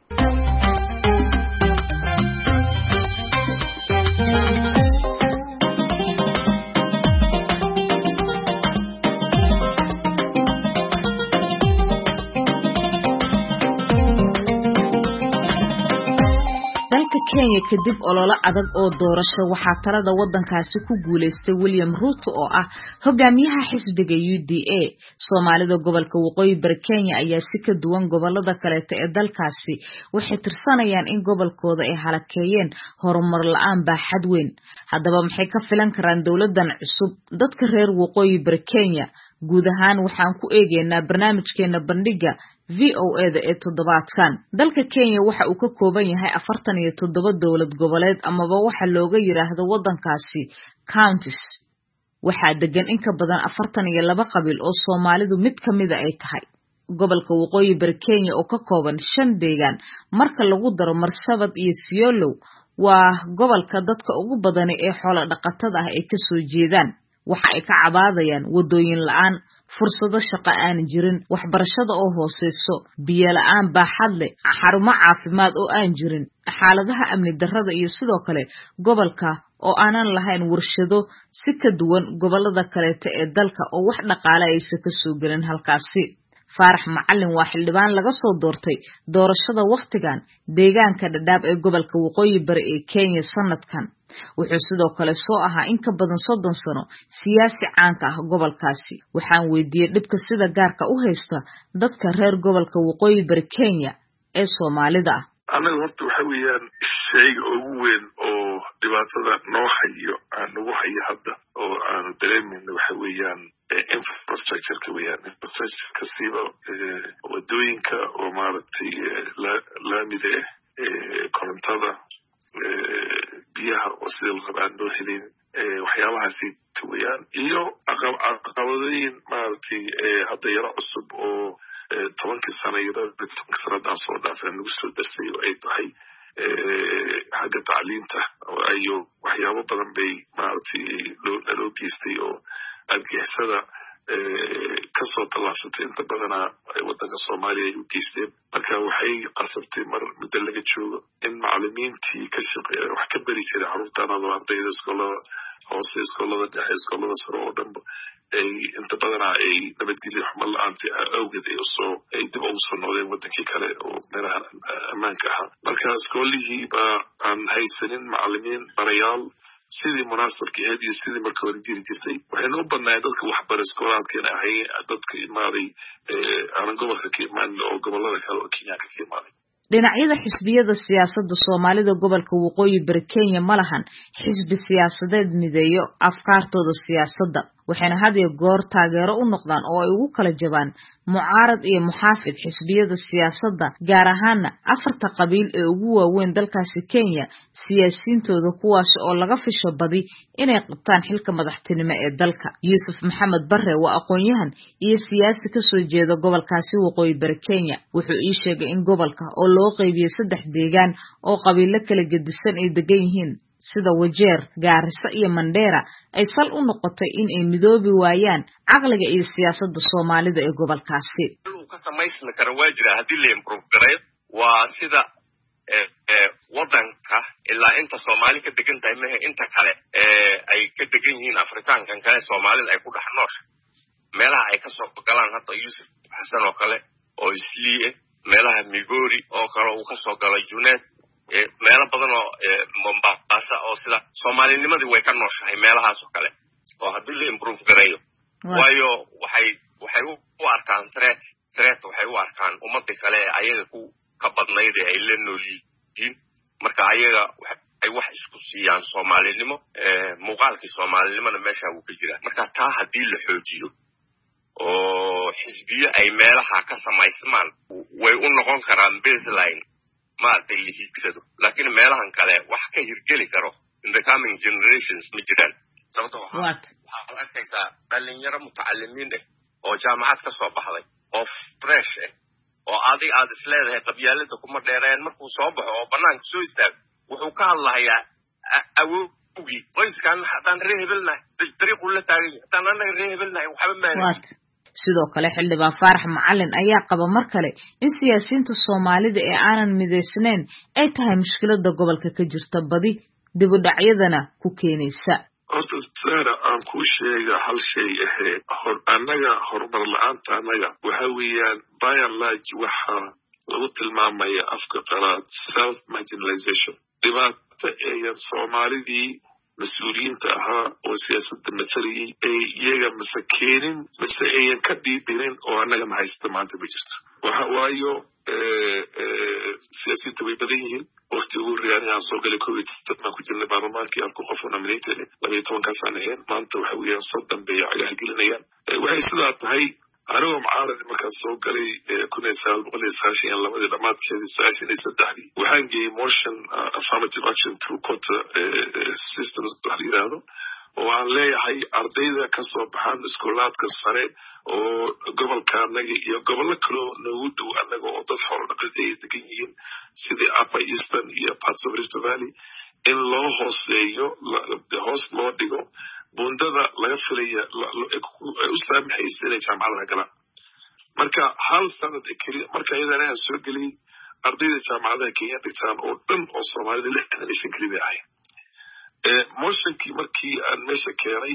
Speaker 16: Kenya kadib olole adag oo doorasho waxaa talada wadankaasi ku guuleystay William Ruto oo ah hogaamiyaha xisbiga U D A. Soomaalida gobolka Waqooyi Bari Kenya ayaa si ka duwan gobolada kale ee dalkaasi waxay tirsanayaan in gobolkooda ay halakeeyeen horumar la'aan baaxad weyn. Haddaba maxay ka filan karaan dowladan cusub dadka reer Waqooyi Bari Kenya? guud ahaan waxaan ku eegaynaa barnaamijkeena bandhiga V O A da ee toddobaadkan. Dalka Kenya waxa uu ka kooban yahay afartan iyo toddoba dowlad goboleed amaba waxa looga yiraahdo wadankaasi counties. Waxaa degan in ka badan afartan iyo laba qabiil oo Soomaalidu mid kamid ay tahay. Gobolka Waqooyi Bari Kenya oo ka kooban shan deegaan marka lagu daro Marsabit iyo Siolo waa gobolka dadka ugu badan ee xoolo dhaqatada ah ay ka soo jeedaan. waxa ay ka cabaadayaan wadooyin la'aan, fursado shaqo aan jirin, waxbarashada oo hooseyso, biyo la'aan baaxad leh, xarumo caafimaad oo aan jirin, xaaladaha amni darrada iyo sidoo kale gobolka oo aanan lahayn warshado si ka duwan gobolada kale ee dalka oo wax dhaqaale aysan ka soo galin halkaasi. Faarax Macallin waa xildhibaan laga soo doortay doorashada waqtigan deegaanka Dadaab ee gobolka Waqooyi Bari ee Kenya sanadkan. wuxuu sidoo kale soo ahaa in ka badan soddon sano siyaasi caanka ah gobolkaasi. waxaan weydiiyay dhibka sida gaarka u haysta dadka reer gobolka Waqooyi Bari Kenya ee Soomaalida ah.
Speaker 4: anaga horta waxa weeyaan shayga ugu weyn oo dhibaatada noo hayo aan nagu hayo hadda oo aan dareemayno waxa weeyaan infrastructure-ka weeyaan. infrastructure-ka siiba wadooyinka oo maaragtay laamida ah, korontada, biyaha oo sida la rabo aan loo helin, waxyaabahaasi weeyaan. iyo caqabadooyin maaragtay hadda yaro cusub oo tobankii sano yaro tobankii sanadaan soo dhaafay nagu soo darsay oo ay tahay xagga tacliinta iyo waxyaabo badan bay maaragtay loo geystay oo argixisada kasoo tallaabsatay inta badanaa wadanka Soomaaliya ay u geysteen. marka waxay qasabtay mar muddo laga joogo in macallimiintii ka shaqeeya wax ka bari jiray carruurtaan adoo ardayda iskoolada hoose, iskoolada dhexe, iskoolada sare oo dhanba ay inta badanaa ay nabadgelyo xumo la'aanta awgeed ay usoo ay dib ugu soo noqdeen wadankii kale oo meelaha ammaanka ahaa. marka iskoolihii baa aan haysanin macallimiin barayaal sidii munaasabka ahayd iyo sidii marka hore jiri jirtay. waxayna u badnaayeen dadka waxbara iskoolaadkeena ahay dadka imaaday aanan gobolka ka imaanin oo gobolada kale oo Kenyaanka ka imaaday.
Speaker 16: dhinacyada xisbiyada siyaasadda Soomaalida gobolka Waqooyi Bari Kenya ma lahan xisbi siyaasadeed mideeyo afkaartooda siyaasadda, waxayna had iyo goor taageero u noqdaan oo ay ugu kala jabaan mucaarad iyo muxaafid xisbiyada siyaasadda, gaar ahaan afarta qabiil ee ugu waaweyn dalkaasi Kenya siyaasiyiintooda kuwaas oo laga fisho badi inay qabtaan xilka madaxtinimo ee dalka. Yuusuf Maxamed Barre waa aqoon-yahan iyo siyaasi ka soo jeeda gobolkaasi Waqooyi Bari Kenya. wuxuu ii sheegay in gobolka oo loo qaybiyay saddex deegaan oo qabiilo kala gedisan ay degan yihiin sida Wajeer, Gaarisa iyo Mandera ay sal u noqotay in ay midoobi waayaan caqliga iyo siyaasadda Soomaalida ee gobolkaasi.
Speaker 17: ka samaysna kara waa jira hadii la improve gareeyo وسيدا wadanka ilaa inta Soomaali ka degan tahay mehe inta kale ee ay ka degan yihiin Afrikaankan kale Soomaalida ay ku dhax noosha meelaha ay ka soo galaan hadda Yusuf Xasan oo kale oo isliye meelaha Migori oo kale uu ka soo galay Junet ee meelo badan oo Mombasa oo sida Soomaalinimadii way ka nooshahay meelahaas oo kale oo hadii la improve gareeyo waayo waxay waxay u arkaan threat threat waxay u arkaan ummadda kale ayaga ku ka badnayd ay la noolyihiin marka ayaga ay wax isku siiyaan Soomaalinimo ee muuqaalkii Soomaalinimada meesha uu ka jira marka taa hadii la xoojiyo oo xisbiye ay meelaha ka samaysmaan way u noqon karaan baseline ma dalihiigsado laakiin meelahan kale wax ka hirgeli karo in the coming generations ma jiraan sababtoo ah waxa arkaysaa dhalinyaro mutacallimiin ah oo jaamacad ka soo baxday oo fresh ah oo adiga aad isleedahay qabyaalada kuma dheereen markuu soo baxo oo banaanka soo istaago wuxuu ka hadlayaa awowgii qoyskan hadaan reebelna dariiq uu la taagay hadaan anaga reebelna waxba maahan
Speaker 16: sidoo kale xildhibaan Faarax Macalin ayaa qaba mar kale in siyaasiyiinta Soomaalida ee aanan mideysnayn ay tahay mushkilada gobolka ka jirta badi dib u dhacyadana ku keenaysa
Speaker 4: horta saara aan ku sheega hal shay ah hor anaga horumar la'aanta anaga waxa weeyaan by and large waxa lagu tilmaamaya afka qalaad self marginalization dhibaato ee Soomaalidii مسؤولينta ahaa oo siyaasadda mataliyay ee iyaga masakeenin mas'aayeen ka dhiidineen oo anaga ma haysta maanta ma jirto waxa waayo siyaasiyiinta way badan yihiin waqti ugu riyaanayaan soo galay covid ma ku jirnay baarlamaankii aan ku qof nominated labaiyo toban ka sano ahayn maanta waxa weeyaan soddon bay cagaha gelinayaan waxay sidaa tahay anigoo mucaarad markaan soo galay kun iyo sagaal boqol iyo sagaashan iyo labadii dhamaadkeedii sagaashan iyo saddexdii waxaan geeyey motion affirmative action through court systems wax la yidhaahdo oo aan leeyahay ardayda ka soo baxaan iskoolaadka sare oo gobolka anaga iyo gobollo kaloo noogu dhow anaga oo dad xoolo dhaqatay ay degan yihiin sidii upper eastern iyo parts of Rift Valley in loo hooseeyo hoos loo dhigo bundada laga filaya u saamaxaysa inay jaamacadaha galaan marka hal sanad keliya marka iyadana aan soo geliyey ardayda jaamacadaha Kenya dhigtaan oo dhan oo Soomaalida lixdan iyo shan keliya ahay motionkii markii aan meesha keenay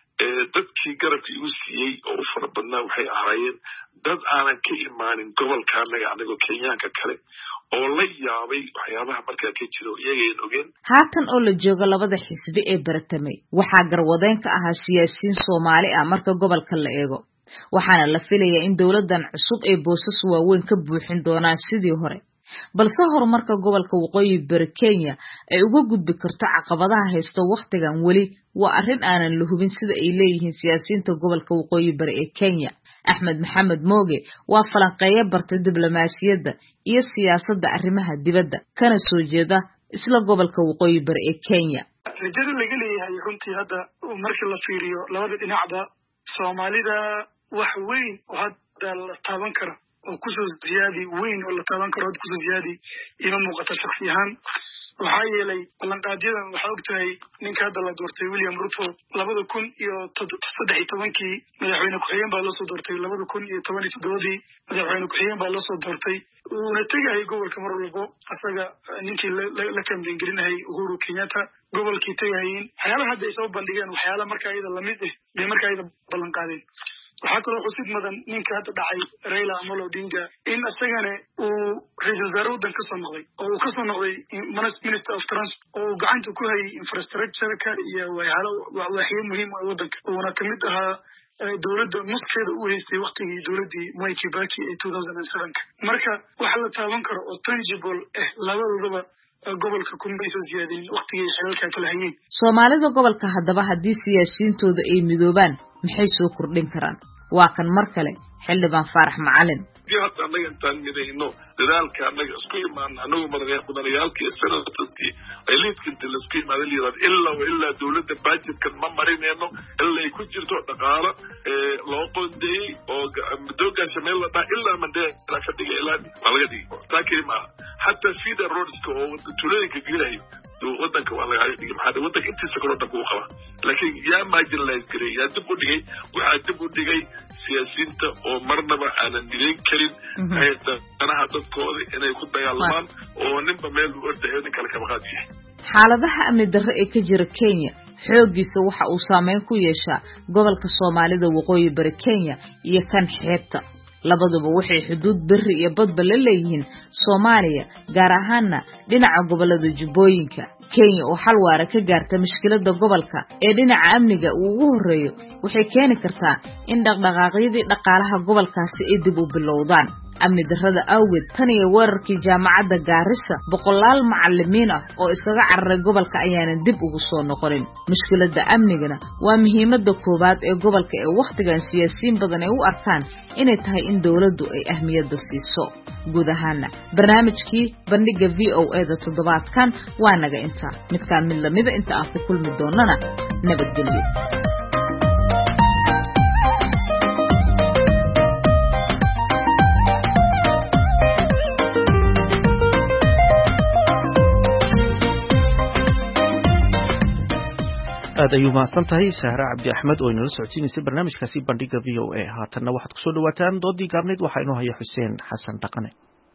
Speaker 4: dadkii garabkii igu siiyey oo u fara badnaa waxay ahaayeen dad aanan ka imaanin gobolka anaga anagoo Kenyaanka kale oo la yaabay waxyaabaha markaa ka jiro iyageen ogeen
Speaker 16: haatan oo la joogo labada xisbi ee baratamay waxaa garwadeen ka ahaa siyaasiyiin Soomaali ah marka gobolka la eego waxaana la filayaa in dawladdan cusub ee boosas waaweyn ka buuxin doonaan sidii hore balse horumarka gobolka waqooyi bari Kenya ay uga gudbi karto caqabadaha haysta waqtigan wali waa arrin aanan la hubin sida ay leeyihiin siyaasiyiinta gobolka waqooyi bari ee Kenya Axmed Maxamed Mooge waa falanqeeyo bartay diblomaasiyadda iyo siyaasadda arrimaha dibadda kana soo jeeda isla gobolka waqooyi bari ee Kenya
Speaker 18: rajada laga leeyahay runtii hadda markii la fiiriyo labada dhinacba Soomaalida wax weyn oo hadda la taaban karo oo kusoo ziyaadi weyn oo la taaban karo kusoo ziyaadi ima muuqata shakhsi ahaan waxaa yeelay ballanqaadyadan waxaa ogtahay ninka hadda la doortay William Ruto labada kun iyo saddex iyo tobankii madaxweyne ku-xigeen baa loo soo doortay labada kun iyo toban iyo toddobadii madaxweyne ku-xigeen baa loo soo doortay uuna tegayay gobolka mar walbo asaga ninkii la kambengelinahay Uhuru Kenyatta gobolkii tegayeen waxyaalaha hadda ay soo bandhigeen waxyaala markaa iyada lamid ah bay markaa iyada ballanqaadeen waxaa kaloo xusid mudan ninka hadda dhacay Raila Amolo Odinga in asagana uu ra'iisul wasaare waddan ka soo noqday oo uu ka soo noqday minister of transport oo uu gacanta ku hayay infrastructure-ka iyo waxyaalo waxyaalo muhiim ah waddanka uuna ka mid ahaa dawladda nuskeeda u haystay waqtigii dawladdii Mwai Kibaki ee two thousand seven marka waxa la taaban karo oo tangible ah labadoodaba gobolka kumbayso ziyaadin waqtigii xilalka kala hayeen
Speaker 16: Soomaalida gobolka haddaba haddii siyaasiyiintooda ay midoobaan maxay soo kordhin karaan waa kan mar kale xildhibaan Faarax Macalin
Speaker 4: hadda anaga intaan midayno dadaalka anaga isku imaan anagu madaxweynayaalkii senators-kii ay liidkinta la isku imaada liirad ilaa wa ilaa dawladda budgetkan ma marinayno ilaa ay ku jirto dhaqaalo loo qoondeeyey oo madoogaasha meel la dhaha ilaa mandela ka dhigay ilaa ma laga dhigi taa keli maaha xataa feeder roadska oo tulooyinka gelayo waddanka waa laga dhigay maxaa waddanka intiisa kale waddanka uu qaba laakiin yaa marginalize garay yaa dib u dhigay waxaa dib u dhigay siyaasiyiinta oo marnaba aanan dhigayn karin danaha dadkooda inay ku dagaalamaan oo ninba meel u ordayo nin kale kaba qaad yahay
Speaker 16: xaaladaha amni darro ee ka jira Kenya xooggiisa waxa uu saameyn ku yeeshaa gobolka Soomaalida waqooyi bari Kenya iyo kan xeebta labaduba waxay xuduud bari iyo badba la leeyihiin Soomaaliya gaar ahaanna dhinaca gobolada Jubbooyinka Kenya oo xal waara ka gaarta mushkilada gobolka ee dhinaca amniga uu ugu horeeyo waxay keeni kartaa in dhaqdhaqaaqyadii dhaqaalaha gobolkaasi ay dib u bilowdaan amni darrada awgeed tan iyo weerarkii jaamacadda Gaarisa boqolaal macallimiin ah oo iskaga cararay gobolka ayaana dib ugu soo noqonin mushkilada amnigana waa muhiimadda koowaad ee gobolka ee waqtigan siyaasiyiin badan ay u arkaan inay tahay in dawladdu ay ahmiyadda siiso guud ahaana barnaamijkii bandhiga V O A da toddobaadkan waa naga inta mid ka mid lamida inta aan ku kulmi doonana nabadgelyo
Speaker 1: aad ayuu mahadsan tahay Sahra Cabdi Axmed oo inala socodsiinaysay barnaamijkaasi bandhiga V O A haatanna waxaad kusoo dhawaataan doodii gaabneed waxaa inoo haya Xuseen Xasan Dhaqane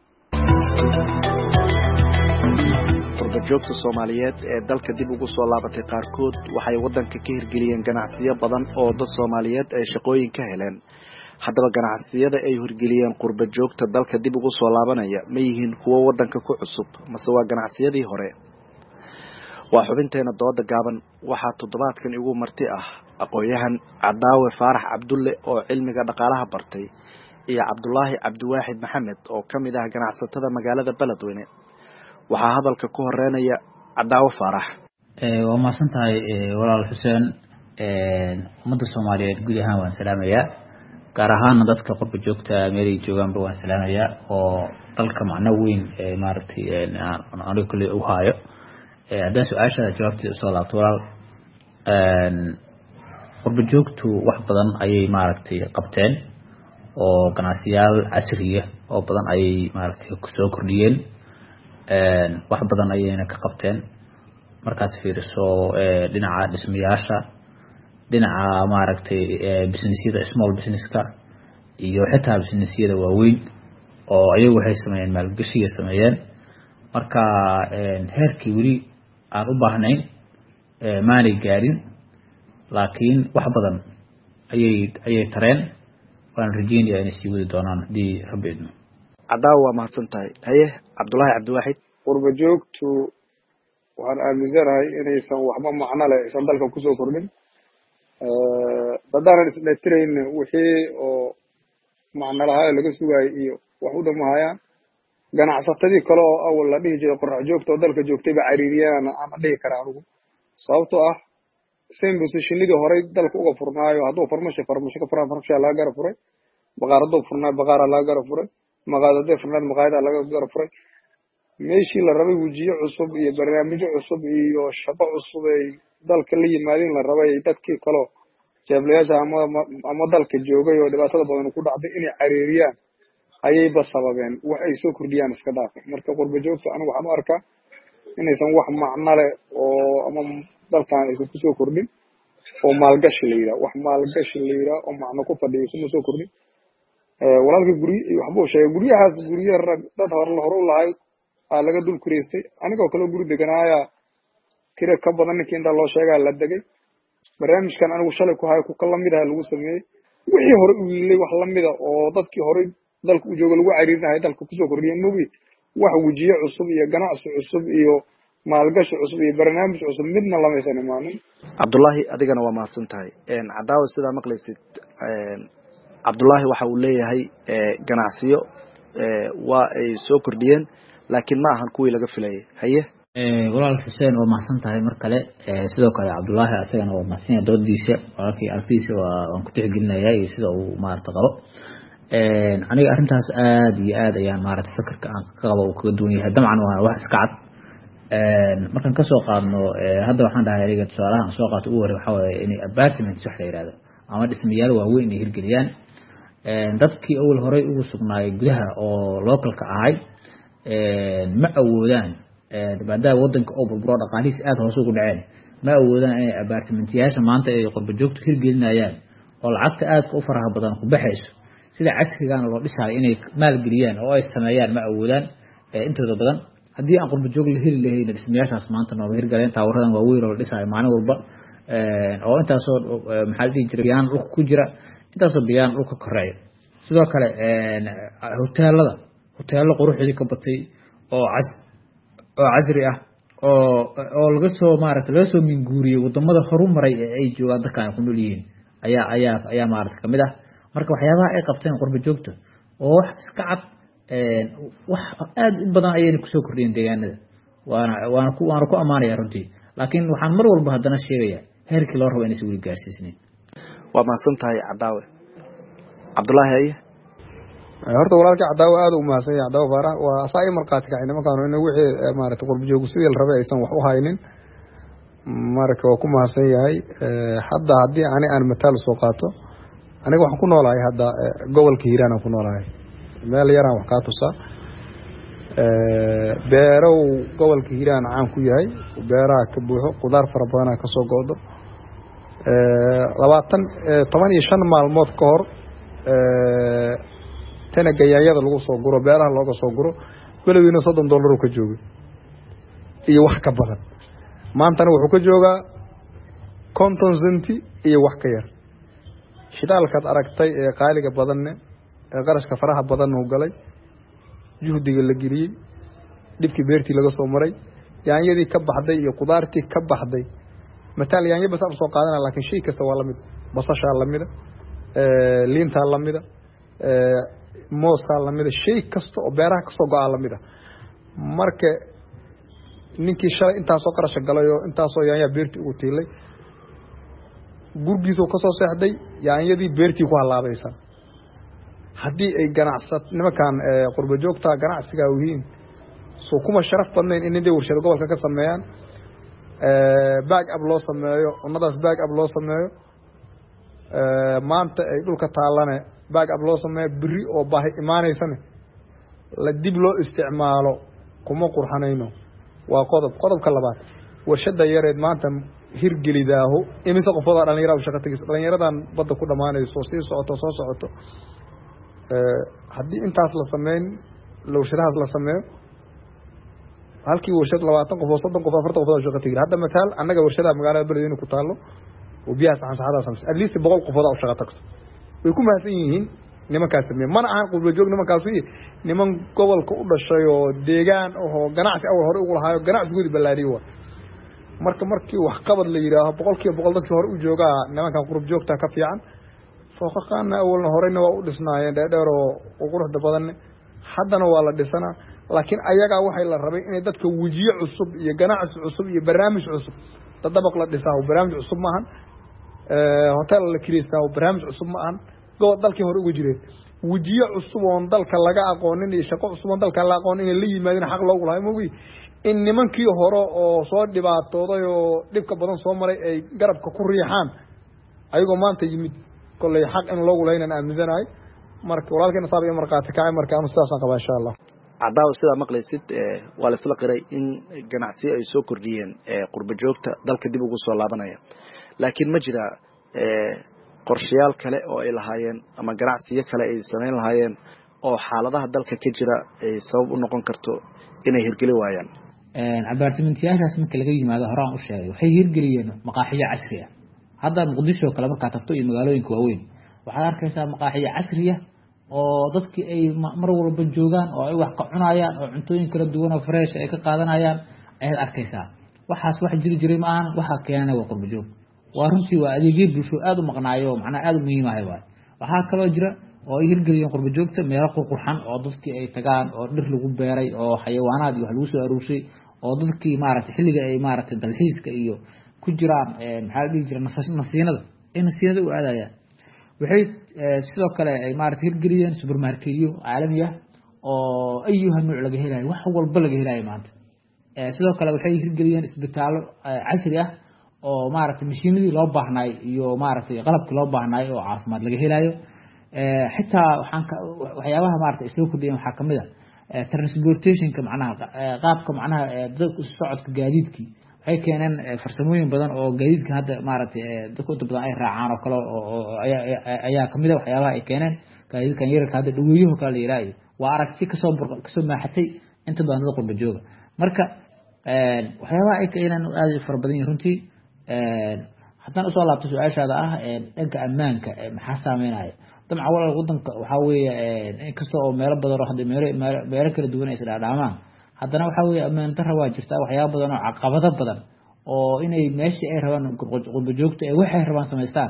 Speaker 19: qurbajoogta Soomaaliyeed ee dalka dib ugu soo laabatay qaarkood waxay waddanka ka hirgeliyeen ganacsiyo badan oo dad Soomaaliyeed ay shaqooyin ka heleen haddaba ganacsiyada ay hirgeliyeen qurbajoogta dalka dib ugu soo laabanaya ma yihiin kuwo waddanka ku cusub mase waa ganacsiyadii hore waa xubinteena dooda gaaban waxaa toddobaadkan igu marti ah aqoonyahan Cadaawe Faarax Cabdulle oo cilmiga dhaqaalaha bartay iyo Cabdullaahi Cabdiwaaxid Maxamed oo kamid ah ganacsatada magaalada Beledweyne waxaa hadalka ku horeynaya Cadaawe Faarax
Speaker 20: ee waa maasan tahay walaal Xuseen ee ummadda Soomaaliyeed guud ahaan waan salaamayaa gaar ahaan dadka qurba joogta meel ay joogaan waan salaamayaa oo dalka macna weyn ee maartay aan aniga kale u haayo هذا سؤال شهادة جوابتي أصلا طوال قرب جوجتو واحد بدن أي معركتي قبتين أو قناسيال عسرية أو بدن أي معركتي كسو كرديين واحد بدن أي نك قبتين مركز في رسو دينعا اسمياشا دينعا معركتي بسنسية small business كا iyo xitaa businessiyada waaweyn oo ayagu waxay sameeyeen maalgashiga sameeyeen marka heerkii wali aan u baahnayn maanay gaarin laakiin wax badan ayay ayay tareen waan rajaynayaa inay sii wadi doonaan hadii rabbi idmo
Speaker 19: Cadaawe waa mahadsan tahay haye Cabdullaahi Cabdiwaaxid
Speaker 21: qurba joogtu waxaan aaminsanahay inaysan waxba macno leh aysan dalka kusoo kordhin dadaan isla tirayn wixii oo macno lahaa laga sugay iyo wax u dhamahayaan ganacsatadii kale oo awal la dhihi jiray qorrax joogta oo dalka joogtay ba cariiriyaan aan dhihi karaa anigu sababtoo ah same positionidii hore dalka uga furnaayo hadduu farmasho farmasho ka furan farmasho laga gara furay baqaarado furnaa baqaara laga gara furay maqaadade furnaa maqaayada laga gara furay meeshii la rabay wajiyo cusub iyo barnaamijyo cusub iyo shaqo cusub ay dalka la yimaadeen la rabay dadkii kale jeeblayaasha ama ama dalka joogay oo dhibaatada badan ku dhacday inay cariiriyaan ayay ba sababeen wax ay soo kordhiyaan iska dhaaf marka qurba joogta anigu waxaan u arkaa inaysan wax macno leh oo ama dalkan aysan ku soo kordhin oo maalgashi la yiraahdo wax maalgashi la yiraahdo oo macno ku fadhiyo kuma soo kordhin ee walaalka guri waxba uu sheegay guriyahaas guriya rag dad hor la hor u lahay aa laga dul kureystay anigoo kale guri deganaaya kira ka badan ninkii inta loo sheegay la degay barnaamijkan anigu shalay ku hayo ku kala mid ah lagu sameeyay wixii hore u wiilay wax la mid ah oo dadkii hore dalka u jooga lagu cariirinahay dalka ku soo kordhiyay mubi wax wajiyo cusub iyo ganacsi cusub iyo maalgashi cusub iyo barnaamij cusub midna lama aysan imaanin
Speaker 19: Cabdullaahi adigana waa mahadsan tahay een Cadaawe sida maqlaysid een Cabdullaahi waxa uu leeyahay ee ganacsiyo ee waa ay soo kordhiyeen laakiin ma ahan kuwii laga filayay haye
Speaker 20: ee walaal Xuseen waa mahadsan tahay mar kale ee sidoo kale Cabdullaahi asagana waa mahadsan yahay doodiisa walaalkii arkiisa waa aan ku tixgelinayaa iyo sida uu maarta qabo een aniga arintaas aad iyo aad ayaan maarta fikirka aan ka qabo kaga duwan yahay dabcan waa wax iska cad een markaan ka soo qaadno hadda waxaan dhahay aniga tusaalahan soo qaato ugu hore waxa weeye in apartments wax la yiraahdo ama dhismayaal waaweyn ay hirgeliyaan een dadkii awal hore ugu sugnaayay gudaha oo localka ahay een ma awoodaan maadaama wadanka oo burburo dhaqaalihiis aad hoos ugu dhaceen ma awoodaan inay apartmentiyaasha maanta ay qurba joogta hirgelinayaan oo lacagta aadka u faraha badan ku baxayso sida casrigaana loo dhisayo inay maalgeliyaan oo ay sameeyaan ma awoodaan intooda badan haddii aan qurba joog la heli lahayn dhismayaashaas maanta nooba hirgaleen taawaradan waaweyn oo la dhisayo maalin walba oo intaasoo maxaa la dhihi jiray biyaan dhulka ku jira intaasoo biyaan dhulka koreeya sidoo kale hoteelada hoteelo quruxdii ka batay oo cas oo casri ah oo oo laga soo maaragtay laga soo minguuriyay wadamada horumaray ee ay joogaan dadka ay ku nool yihiin ayaa ayaa ayaa maaragtay kamid ah marka waxyaabaha ay qabteen qurba joogta oo wax iska cad wax aad u badan ayay ku soo kordhiyeen deegaanada waana waana ku waana ku amaanaya runtii laakiin waxaan mar walba haddana sheegayaa heerkii loo rabo inay si weli gaarsiisnayn
Speaker 19: waa mahadsan tahay cadaawe cabdullaahi
Speaker 21: horta walaalka cadaawe aad u mahadsan yahay cadaawe faarax waa asaa i marqaati kacay nimankaan in wixii maaragtay qurba joogu sidii la rabay aysan wax u haynin marka waa ku mahadsan yahay hadda haddii ani aan mataal soo qaato aniga waxaan ku noolahay hadda gobolka hiiraan aan ku noolahay meel yaraan wax kaa tusaa beerow gobolka hiiraan caan ku yahay beeraha ka buuxo qudaar fara badanaa kasoo go'do labaatan toban iyo shan maalmood ka hor tana gayaanyada lagu soo guro beeraha looga soo guro weligiina soddon dollar uu ka joogay iyo wax ka badan maantana wuxuu ka joogaa konton centi iyo wax ka yar shidaalkaad aragtay ee qaaliga badanne ee qarashka faraha badan uu galay juhdiga la geliyey dhibkii beertii laga soo maray yaanyadii ka baxday iyo qudaartii ka baxday mataal yaanyo bas soo qaadana laakiin shay kasta waa lamid basashaa lamida liintaa lamida mooskaa lamida shay kasta oo beeraha kasoo go-aa lamida marka ninkii shalay intaasoo qarasha galay oo intaasoo yaanyaa beertii ugu tiilay gurgiisuu kasoo seexday yaanyadii beertii ku halaabaysa haddii ay ganacsat nimankan qurba joogta ganacsigaa yihiin soo kuma sharaf badnayn in inday warshado gobolka ka sameeyaan back up loo sameeyo cunnadaas back up loo sameeyo maanta ay dhulka taallane back up loo sameeyo beri oo baahi imaanaysane la dib loo isticmaalo kuma qurxanayno waa qodob qodobka labaad warshada yareed maanta hirgelidaahu imise qofooda dhalinyarada shaqo tagis dhalinyaradan badda ku dhamaanayso sii socoto soo socoto haddii intaas la sameyn warshadahaas la sameeyo halkii warshad labaatan qof oo soddon qof afartan qof oo shaqo tagir hadda mataal annaga warshadaha magaalada beledweyne ku taalo oo biyaha saxan saxada samse at least boqol qofood oo shaqo tagto way ku mahadsan yihiin nimankaas sameeyay mana ahan qurba joog nimankaas niman gobolka u dhashay oo deegaan oo ganacsi awal hore ugu lahaayo ganacsigoodii ballaariyay waa marka markii wax qabad la yiraaho boqolkiiba boqol dadkii hore u joogaa nimankan qurub joogta ka fiican fooqaqaana awalna horeyna waa u dhisnaayeen dheedheer oo quruxda badan haddana waa la dhisanaa laakiin ayagaa waxay la rabay inay dadka wejiye cusub iyo ganacsi cusub iyo barnaamij cusub dadabaq la dhisaa barnaamij cusub maahan hotel la kireystaa barnaamij cusub maahan gobol dalkii hore ugu jireen wejiye cusub oon dalka laga aqoonin iyo shaqo cusub oon dalka la aqoonin in la yimaadina xaq loogu lahay mogi in nimankii hore oo soo dhibaatooday oo dhibka badan soo maray ay garabka ku riixaan ayagoo maanta yimid kolley xaq in loogu lahayn aan aaminsanahay marka walaalkeena saab iyo marqaati kacay marka anu sidaasaan qabaa insha allah
Speaker 19: cadaaw sidaa maqlaysid waa la isla qiray in ganacsiyo ay soo kordhiyeen qurba joogta dalka dib ugu soo laabanaya laakiin ma jira qorshayaal kale oo ay lahaayeen ama ganacsiyo kale ay samayn lahaayeen oo xaaladaha dalka ka jira ay sabab u noqon karto inay hirgeli waayaan
Speaker 20: abaartimentyaashaas marka laga yimaado horaan u sheegay waxay hirgeliyeen maqaaxiyo casri ah hadda muqdisho kale markaa tagto iyo magaalooyinka waaweyn waxaad arkaysaa maqaaxiyo casri ah oo dadkii ay mar walba joogaan oo ay wax ka cunayaan oo cuntooyin kala duwan oo fresh ay ka qaadanayaan ayaad arkaysaa waxaas wax jiri jiray ma ahan waxa keenay waa qurba joog waa runtii waa adeegyo bulsho aad u maqnaayo macnaa aad u muhiim ah waay waxaa kaloo jira oo ay hirgeliyeen qurba joogta meelo qurqurxan oo dadkii ay tagaan oo dhir lagu beeray oo xayawaanaad iyo wax lagu soo aruurshay oo dadkii maaragtay xilliga ay maaragtay dalxiiska iyo ku jiraan maxaa la dhihi jiray nasiinada ay nasiinada u aadayaan waxay sidoo kale ay maaragtay hirgeliyeen supermarketyo caalami ah oo ayuha nooc laga helayo wax walba laga helayo maanta sidoo kale waxay hirgeliyeen isbitaallo casri ah oo maaragtay mashiinadii loo baahnaay iyo maaragtay qalabkii loo baahnaay oo caafimaad laga helayo xitaa waxaan waxyaabaha maaragtay isoo kordhiyeen waxaa kamid ah transportationka macnaha qaabka macnaha dadku socodka gaadiidkii waxay keeneen farsamooyin badan oo gaadiidka hadda maaragtay dadku inta badan ay raacaan oo kale oo ayaa kamid ah waxyaabaha ay keeneen gaadiidkan yararka hadda dhaweeyaha kale la yiraahdo waa aragti kasoo kasoo maaxatay inta badan dad qurba jooga marka waxyaabaha ay keeneen aad u fara badan yihiin runtii haddana usoo laabto su-aashaada ah dhanka ammaanka maxaa saameynaya dabcan walaal wadanka waxaa weeye inkasta oo meelo badan oo hadda meelo meelo kala duwan ay isdhaadhaamaan haddana waxaa weeye ammaan darra waa jirtaa waxyaaba badan oo caqabado badan oo inay meeshii ay rabaan qurba joogta ee waxay rabaan samaystaan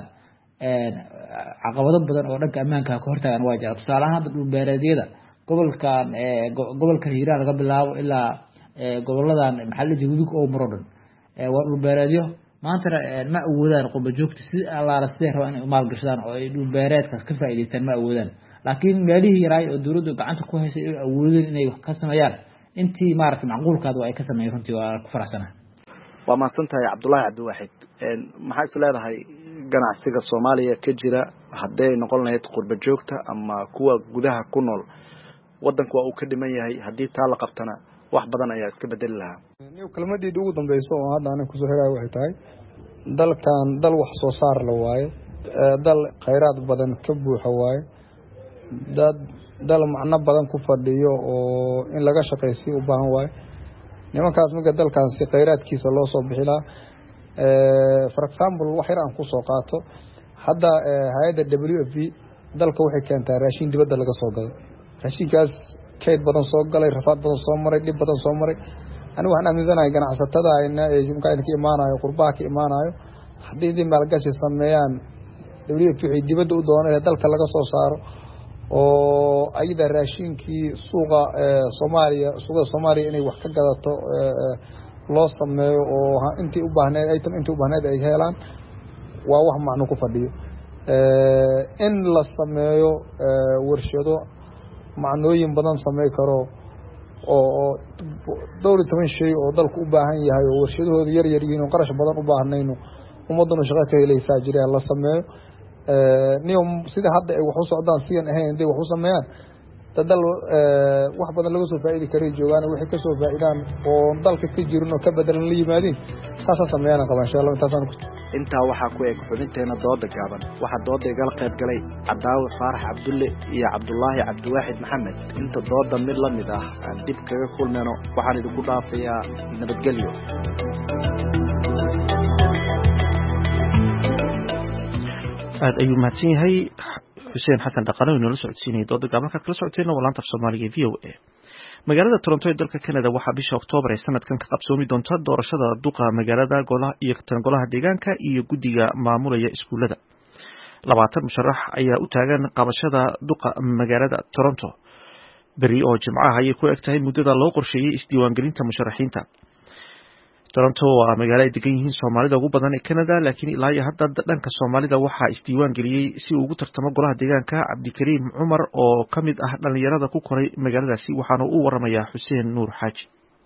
Speaker 20: caqabado badan oo dhanka ammaanka ka hortagaan waa jira tusaale ahaan hadda dhulbeereedyada gobolkan gobolkan hiiraan laga bilaabo ilaa goboladan maxaa la jeedaa oo maro dhan waa dhulbeereedyo maanta ma awoodaan qurba joogta si allaala sidee rabaan inay maal gashadaan oo ay dhulbeereedkaas ka faa'iideystaan ma awoodaan laakiin meelihii yaraay oo dawladdu gacanta ku haysay ay awoodeen inay wax ka sameeyaan intii maaragtay macquulkaadu ay ka sameeyeen runtii waa ku faraxsanahay
Speaker 19: waa mahadsantahay cabdullaahi cabdiwaaxid maxaa is leedahay ganacsiga soomaaliya ka jira hadday noqon lahayd qurba joogta ama kuwa gudaha ku nool wadanku waa uu ka dhiman yahay haddii taa la qabtana wax badan ayaa iska bedeli lahaa
Speaker 21: niyo kelmadii ugu dambayso oo hadda aan ku soo xirayo waxay tahay dalkan dal wax soo saar la waaye dal khayraad badan ka buuxa waaye dad dal macno badan ku fadhiyo oo in laga shaqeysiyo u baahan waaye nimankaas marka dalkan si khayraadkiisa loo soo bixi lahaa for example wax yar aan ku soo qaato hadda hay'adda W F P dalka waxay keentaa raashin dibadda laga soo gado raashinkaas kayd badan soo galay rafaad badan soo maray dhib badan soo maray anigu waxaan aaminsanahay ganacsatada ayna ee imkaan ka imaanayo qurbaha ka imaanayo haddii ay maalgashi sameeyaan W F P waxay dibadda u doonayaan dalka laga soo saaro oo ayda raashinkii suuqa Soomaaliya suuqa Soomaaliya inay wax ka gadato loo sameeyo oo intii u baahneed ay intii u baahneed ay helaan waa wax macno ku fadhiyo in la sameeyo warshado macnooyin badan sameey karo oo dhowr iyo toban shay oo dalku u baahan yahay oo warshadahooda yar yar yihiin oo qarash badan u baahnayno ummaduna shaqo ka helaysaa jireen la sameeyo niyo sida hadda ay wax u socdaan sidan ahayn inay wax u sameeyaan dadal wax badan laga soo faa'iidi karay joogaan wixii ka soo faa'iidaan oo dalka ka jirin oo ka bedelan la yimaadeen saasa sameeyaan qaban insha Allah intaasaan ku
Speaker 19: inta waxa ku eeg xubinteena dooda gaaban waxa dooda iga qayb galay Cadaawe Faarax Cabdulle iyo Cabdullaahi Cabdiwaaxid Maxamed inta dooda mid la mid ah aan dib kaga kulmayno waxaan idinku dhaafayaa nabadgelyo
Speaker 1: aad ayuu mahadsan yahay xuseen xasan dhaqano oo nala socodsiinayay dooda gaabanka kala socoteena walaanta af Soomaaliga V O A magaalada Toronto ee dalka Canada waxaa bisha Oktoobar ee sanadkan ka qabsoomi doonta doorashada duqa magaalada golaha iyo tan golaha deegaanka iyo guddiga maamulaya iskuulada labaatan musharax ayaa u taagan qabashada duqa magaalada Toronto bari oo jimcaha ayay ku egtahay muddada loo qorsheeyay isdiiwaangelinta musharaxiinta Toronto waa magaalo ay degan yihiin Soomaalida ugu badan ee Canada laakiin ilaa iyo hadda dhanka Soomaalida waxaa isdiiwaan geliyay si uu ugu tartamo golaha deegaanka Cabdikariim Cumar oo kamid ah dhalinyarada ku koray magaaladaasi waxaana uu waramayaa Xuseen Nuur Xaaji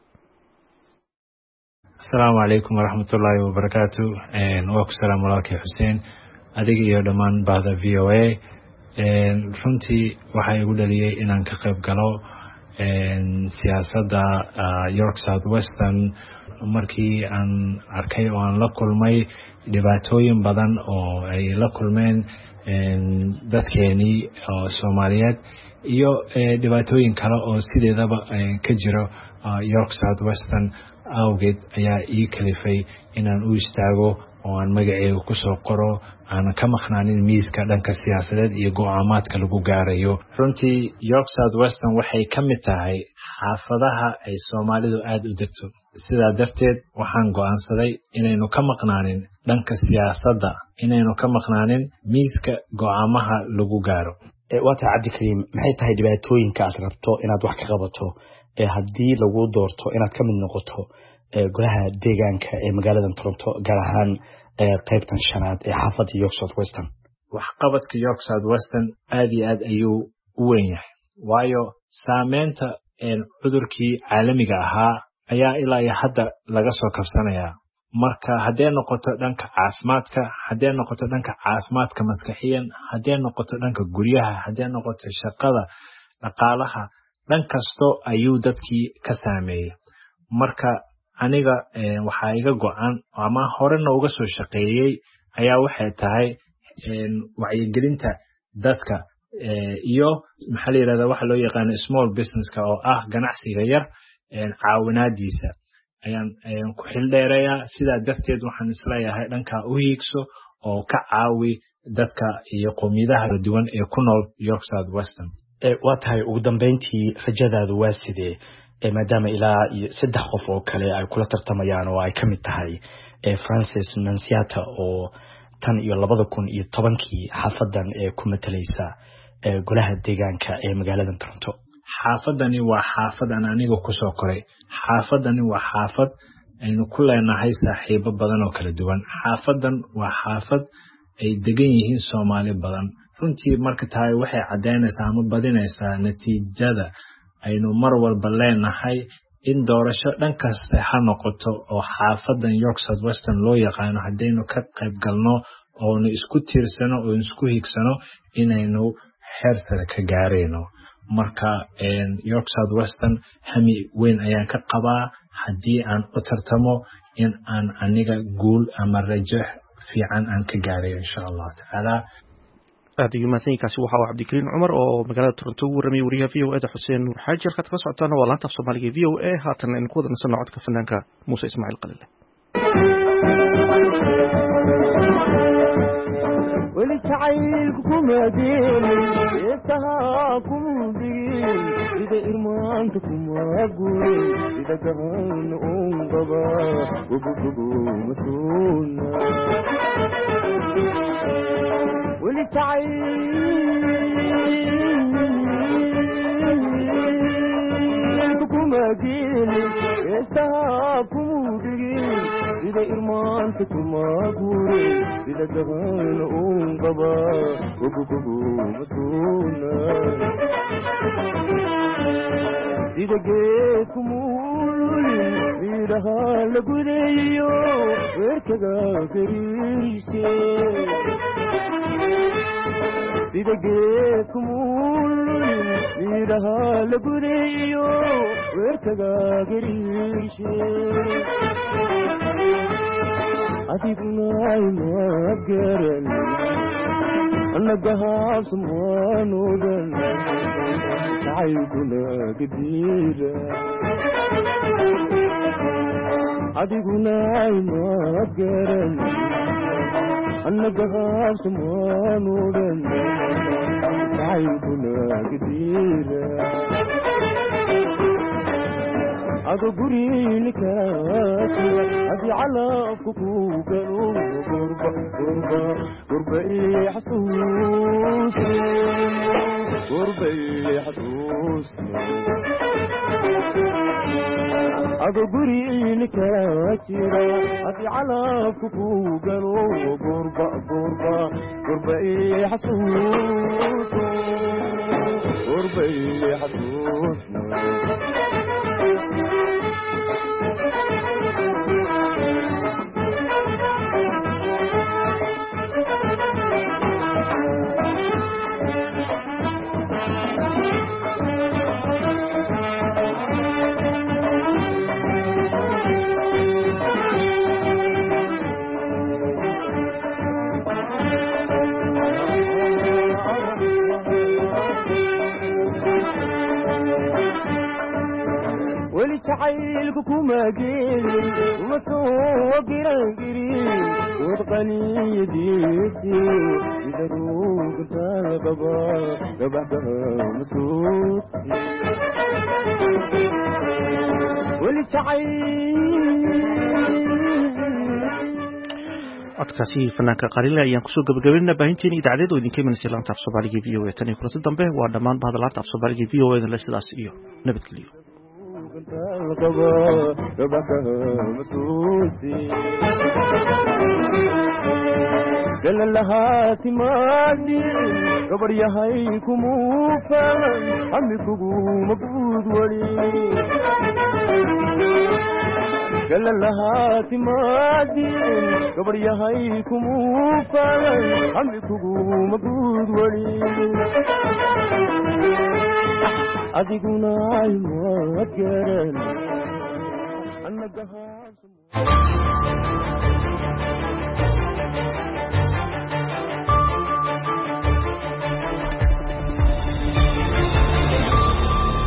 Speaker 6: Assalaamu alaykum waraxmatullaahi wabarakaatu een waa ku salaam walaalkay Xuseen adiga iyo dhamaan bahda V O A een runtii waxa igu dhaliyay inaan ka qayb galo een siyaasadda York South Western markii aan arkay oo aan la kulmay dhibaatooyin badan oo ay la kulmeen dadkeeni oo Soomaaliyeed iyo dhibaatooyin kale oo sideedaba ka jiro York South Western awgeed ayaa ii kalifay inaan u istaago oo aan magacayga ku soo qoro aan ka maqnaanin miiska dhanka siyaasadeed iyo go'aamaadka lagu gaarayo runtii York South Western waxay ka mid tahay xaafadaha ay Soomaalidu aad u degto sidaa darteed waxaan go'aansaday inaynu ka maqnaanin dhanka siyaasadda inaynu ka maqnaanin miiska go'aamaha lagu gaaro
Speaker 22: waata Cabdikariim maxay tahay dhibaatooyinka aad rabto inaad wax ka qabato ee haddii lagu doorto inaad ka mid noqoto golaha deegaanka ee magaalada Toronto gaar ahaan qaybtan shanaad ee xaafadda York South Western
Speaker 6: waxqabadka York South Western aad iyo aad ayuu u weyn yahay waayo saameynta cudurkii caalamiga ahaa ayaa ilaa iyo hadda laga soo kabsanayaa marka haddee noqoto dhanka caafimaadka haddee noqoto dhanka caafimaadka maskaxiyan haddee noqoto dhanka guryaha haddee noqoto shaqada dhaqaalaha dhan kasto ayuu dadkii ka saameeyey marka aniga waxaa iga go-an ama horena uga soo shaqeeyey ayaa waxay tahay wacyigelinta dadka iyo maxaa la yidhahdaa waxa loo yaqaano small businesska oo ah ganacsiga yar caawinaadiisa ayaan ayaan ku xildheerayaa sidaa darteed waxaan isleeyahay dhankaa u hiigso oo ka caawi dadka iyo qowmiyadaha kala duwan ee ku nool York South Western
Speaker 22: waa tahay ugu dambeyntii rajadaadu waa sidee maadaama ilaa iyo saddex qof oo kale ay kula tartamayaan oo ay ka mid tahay Francis Nanciata oo tan iyo labada kun iyo tobankii xaafadan ee ku matalaysa golaha deegaanka ee magaalada Toronto
Speaker 6: xaafadani waa xaafad aan aniga ku soo koray xaafadani waa xaafad aynu ku leenahay saaxiibo badan oo kala duwan xaafadan waa xaafad ay degan yihiin Soomaali badan runtii marka tahay waxay cadeynaysaa ama badinaysaa natiijada aynu mar walba leenahay in doorasho dhan kasta ha noqoto oo xaafadan York South Western loo yaqaano hadaynu ka qayb galno oo isku tiirsano oo isku higsano inaynu heer sare ka gaareyno marka York South Western hami weyn ayaan ka qabaa haddii aan u tartamo in aan aniga guul ama rajo fiican aan ka gaaray insha Allah taala
Speaker 1: aad iyo maasaykaasi waxa uu Cabdikariin Cumar oo magaalada Toronto u waramay wariyaha V O A da Xuseen Nuur Xaaji ka ka socotana waa laanta Soomaaliga V O A haatan in ku wada nasan codka fanaanka Muuse Ismaaciil Qalile
Speaker 7: weli jacaylku kuma geelin heesaha kuma digin sida irmaanta kuma gurin sida gaban uun qaba gugugugu masuuna weli jacaylku kuma geelin heesaha kuma digin sida irmaanta kuma gurin sida gaban uun qaba gugugugu masuuna sida geedku muululin midhaha la gudayo weerkaga gariirshe sida geedku muululin midhaha la gudayo weerkaga gariirshe adiguna ima garan annaga habsamanodan jacaylkuna gadiira adiguna ima garan annaga habsamanodan jacaylkuna gadiira ado gurini kaatiga adi calafku ku galo gurba gurba gurba ii xasuus gurba ii xasuus ado gurini kaatiga adi calafku ku galo gurba gurba gurba ii xasuus gurba ii xasuus weli jacaylku kuma geelin uma soo girangirin wadqaniyadiisi sida ruugta qaba gabaxbaha masuusi weli
Speaker 1: codkaasi fanaanka Qalile ayaan kusoo gabagabeynaa baahinteena idaacadeed oo idinka imanaysa laanta af Soomaaliga V O A tan iyo kulanti dambe waa dhammaan bahda laanta af Soomaaliga V O A la sidaas iyo nabadgelyo
Speaker 7: القبا قبكها مسوسي قال لها تمادي قبر يهيكم فمن عمكم مبود ولي قال لها تمادي قبر يهيكم فمن عمكم مبود ولي adiguna ay ma garan anagaha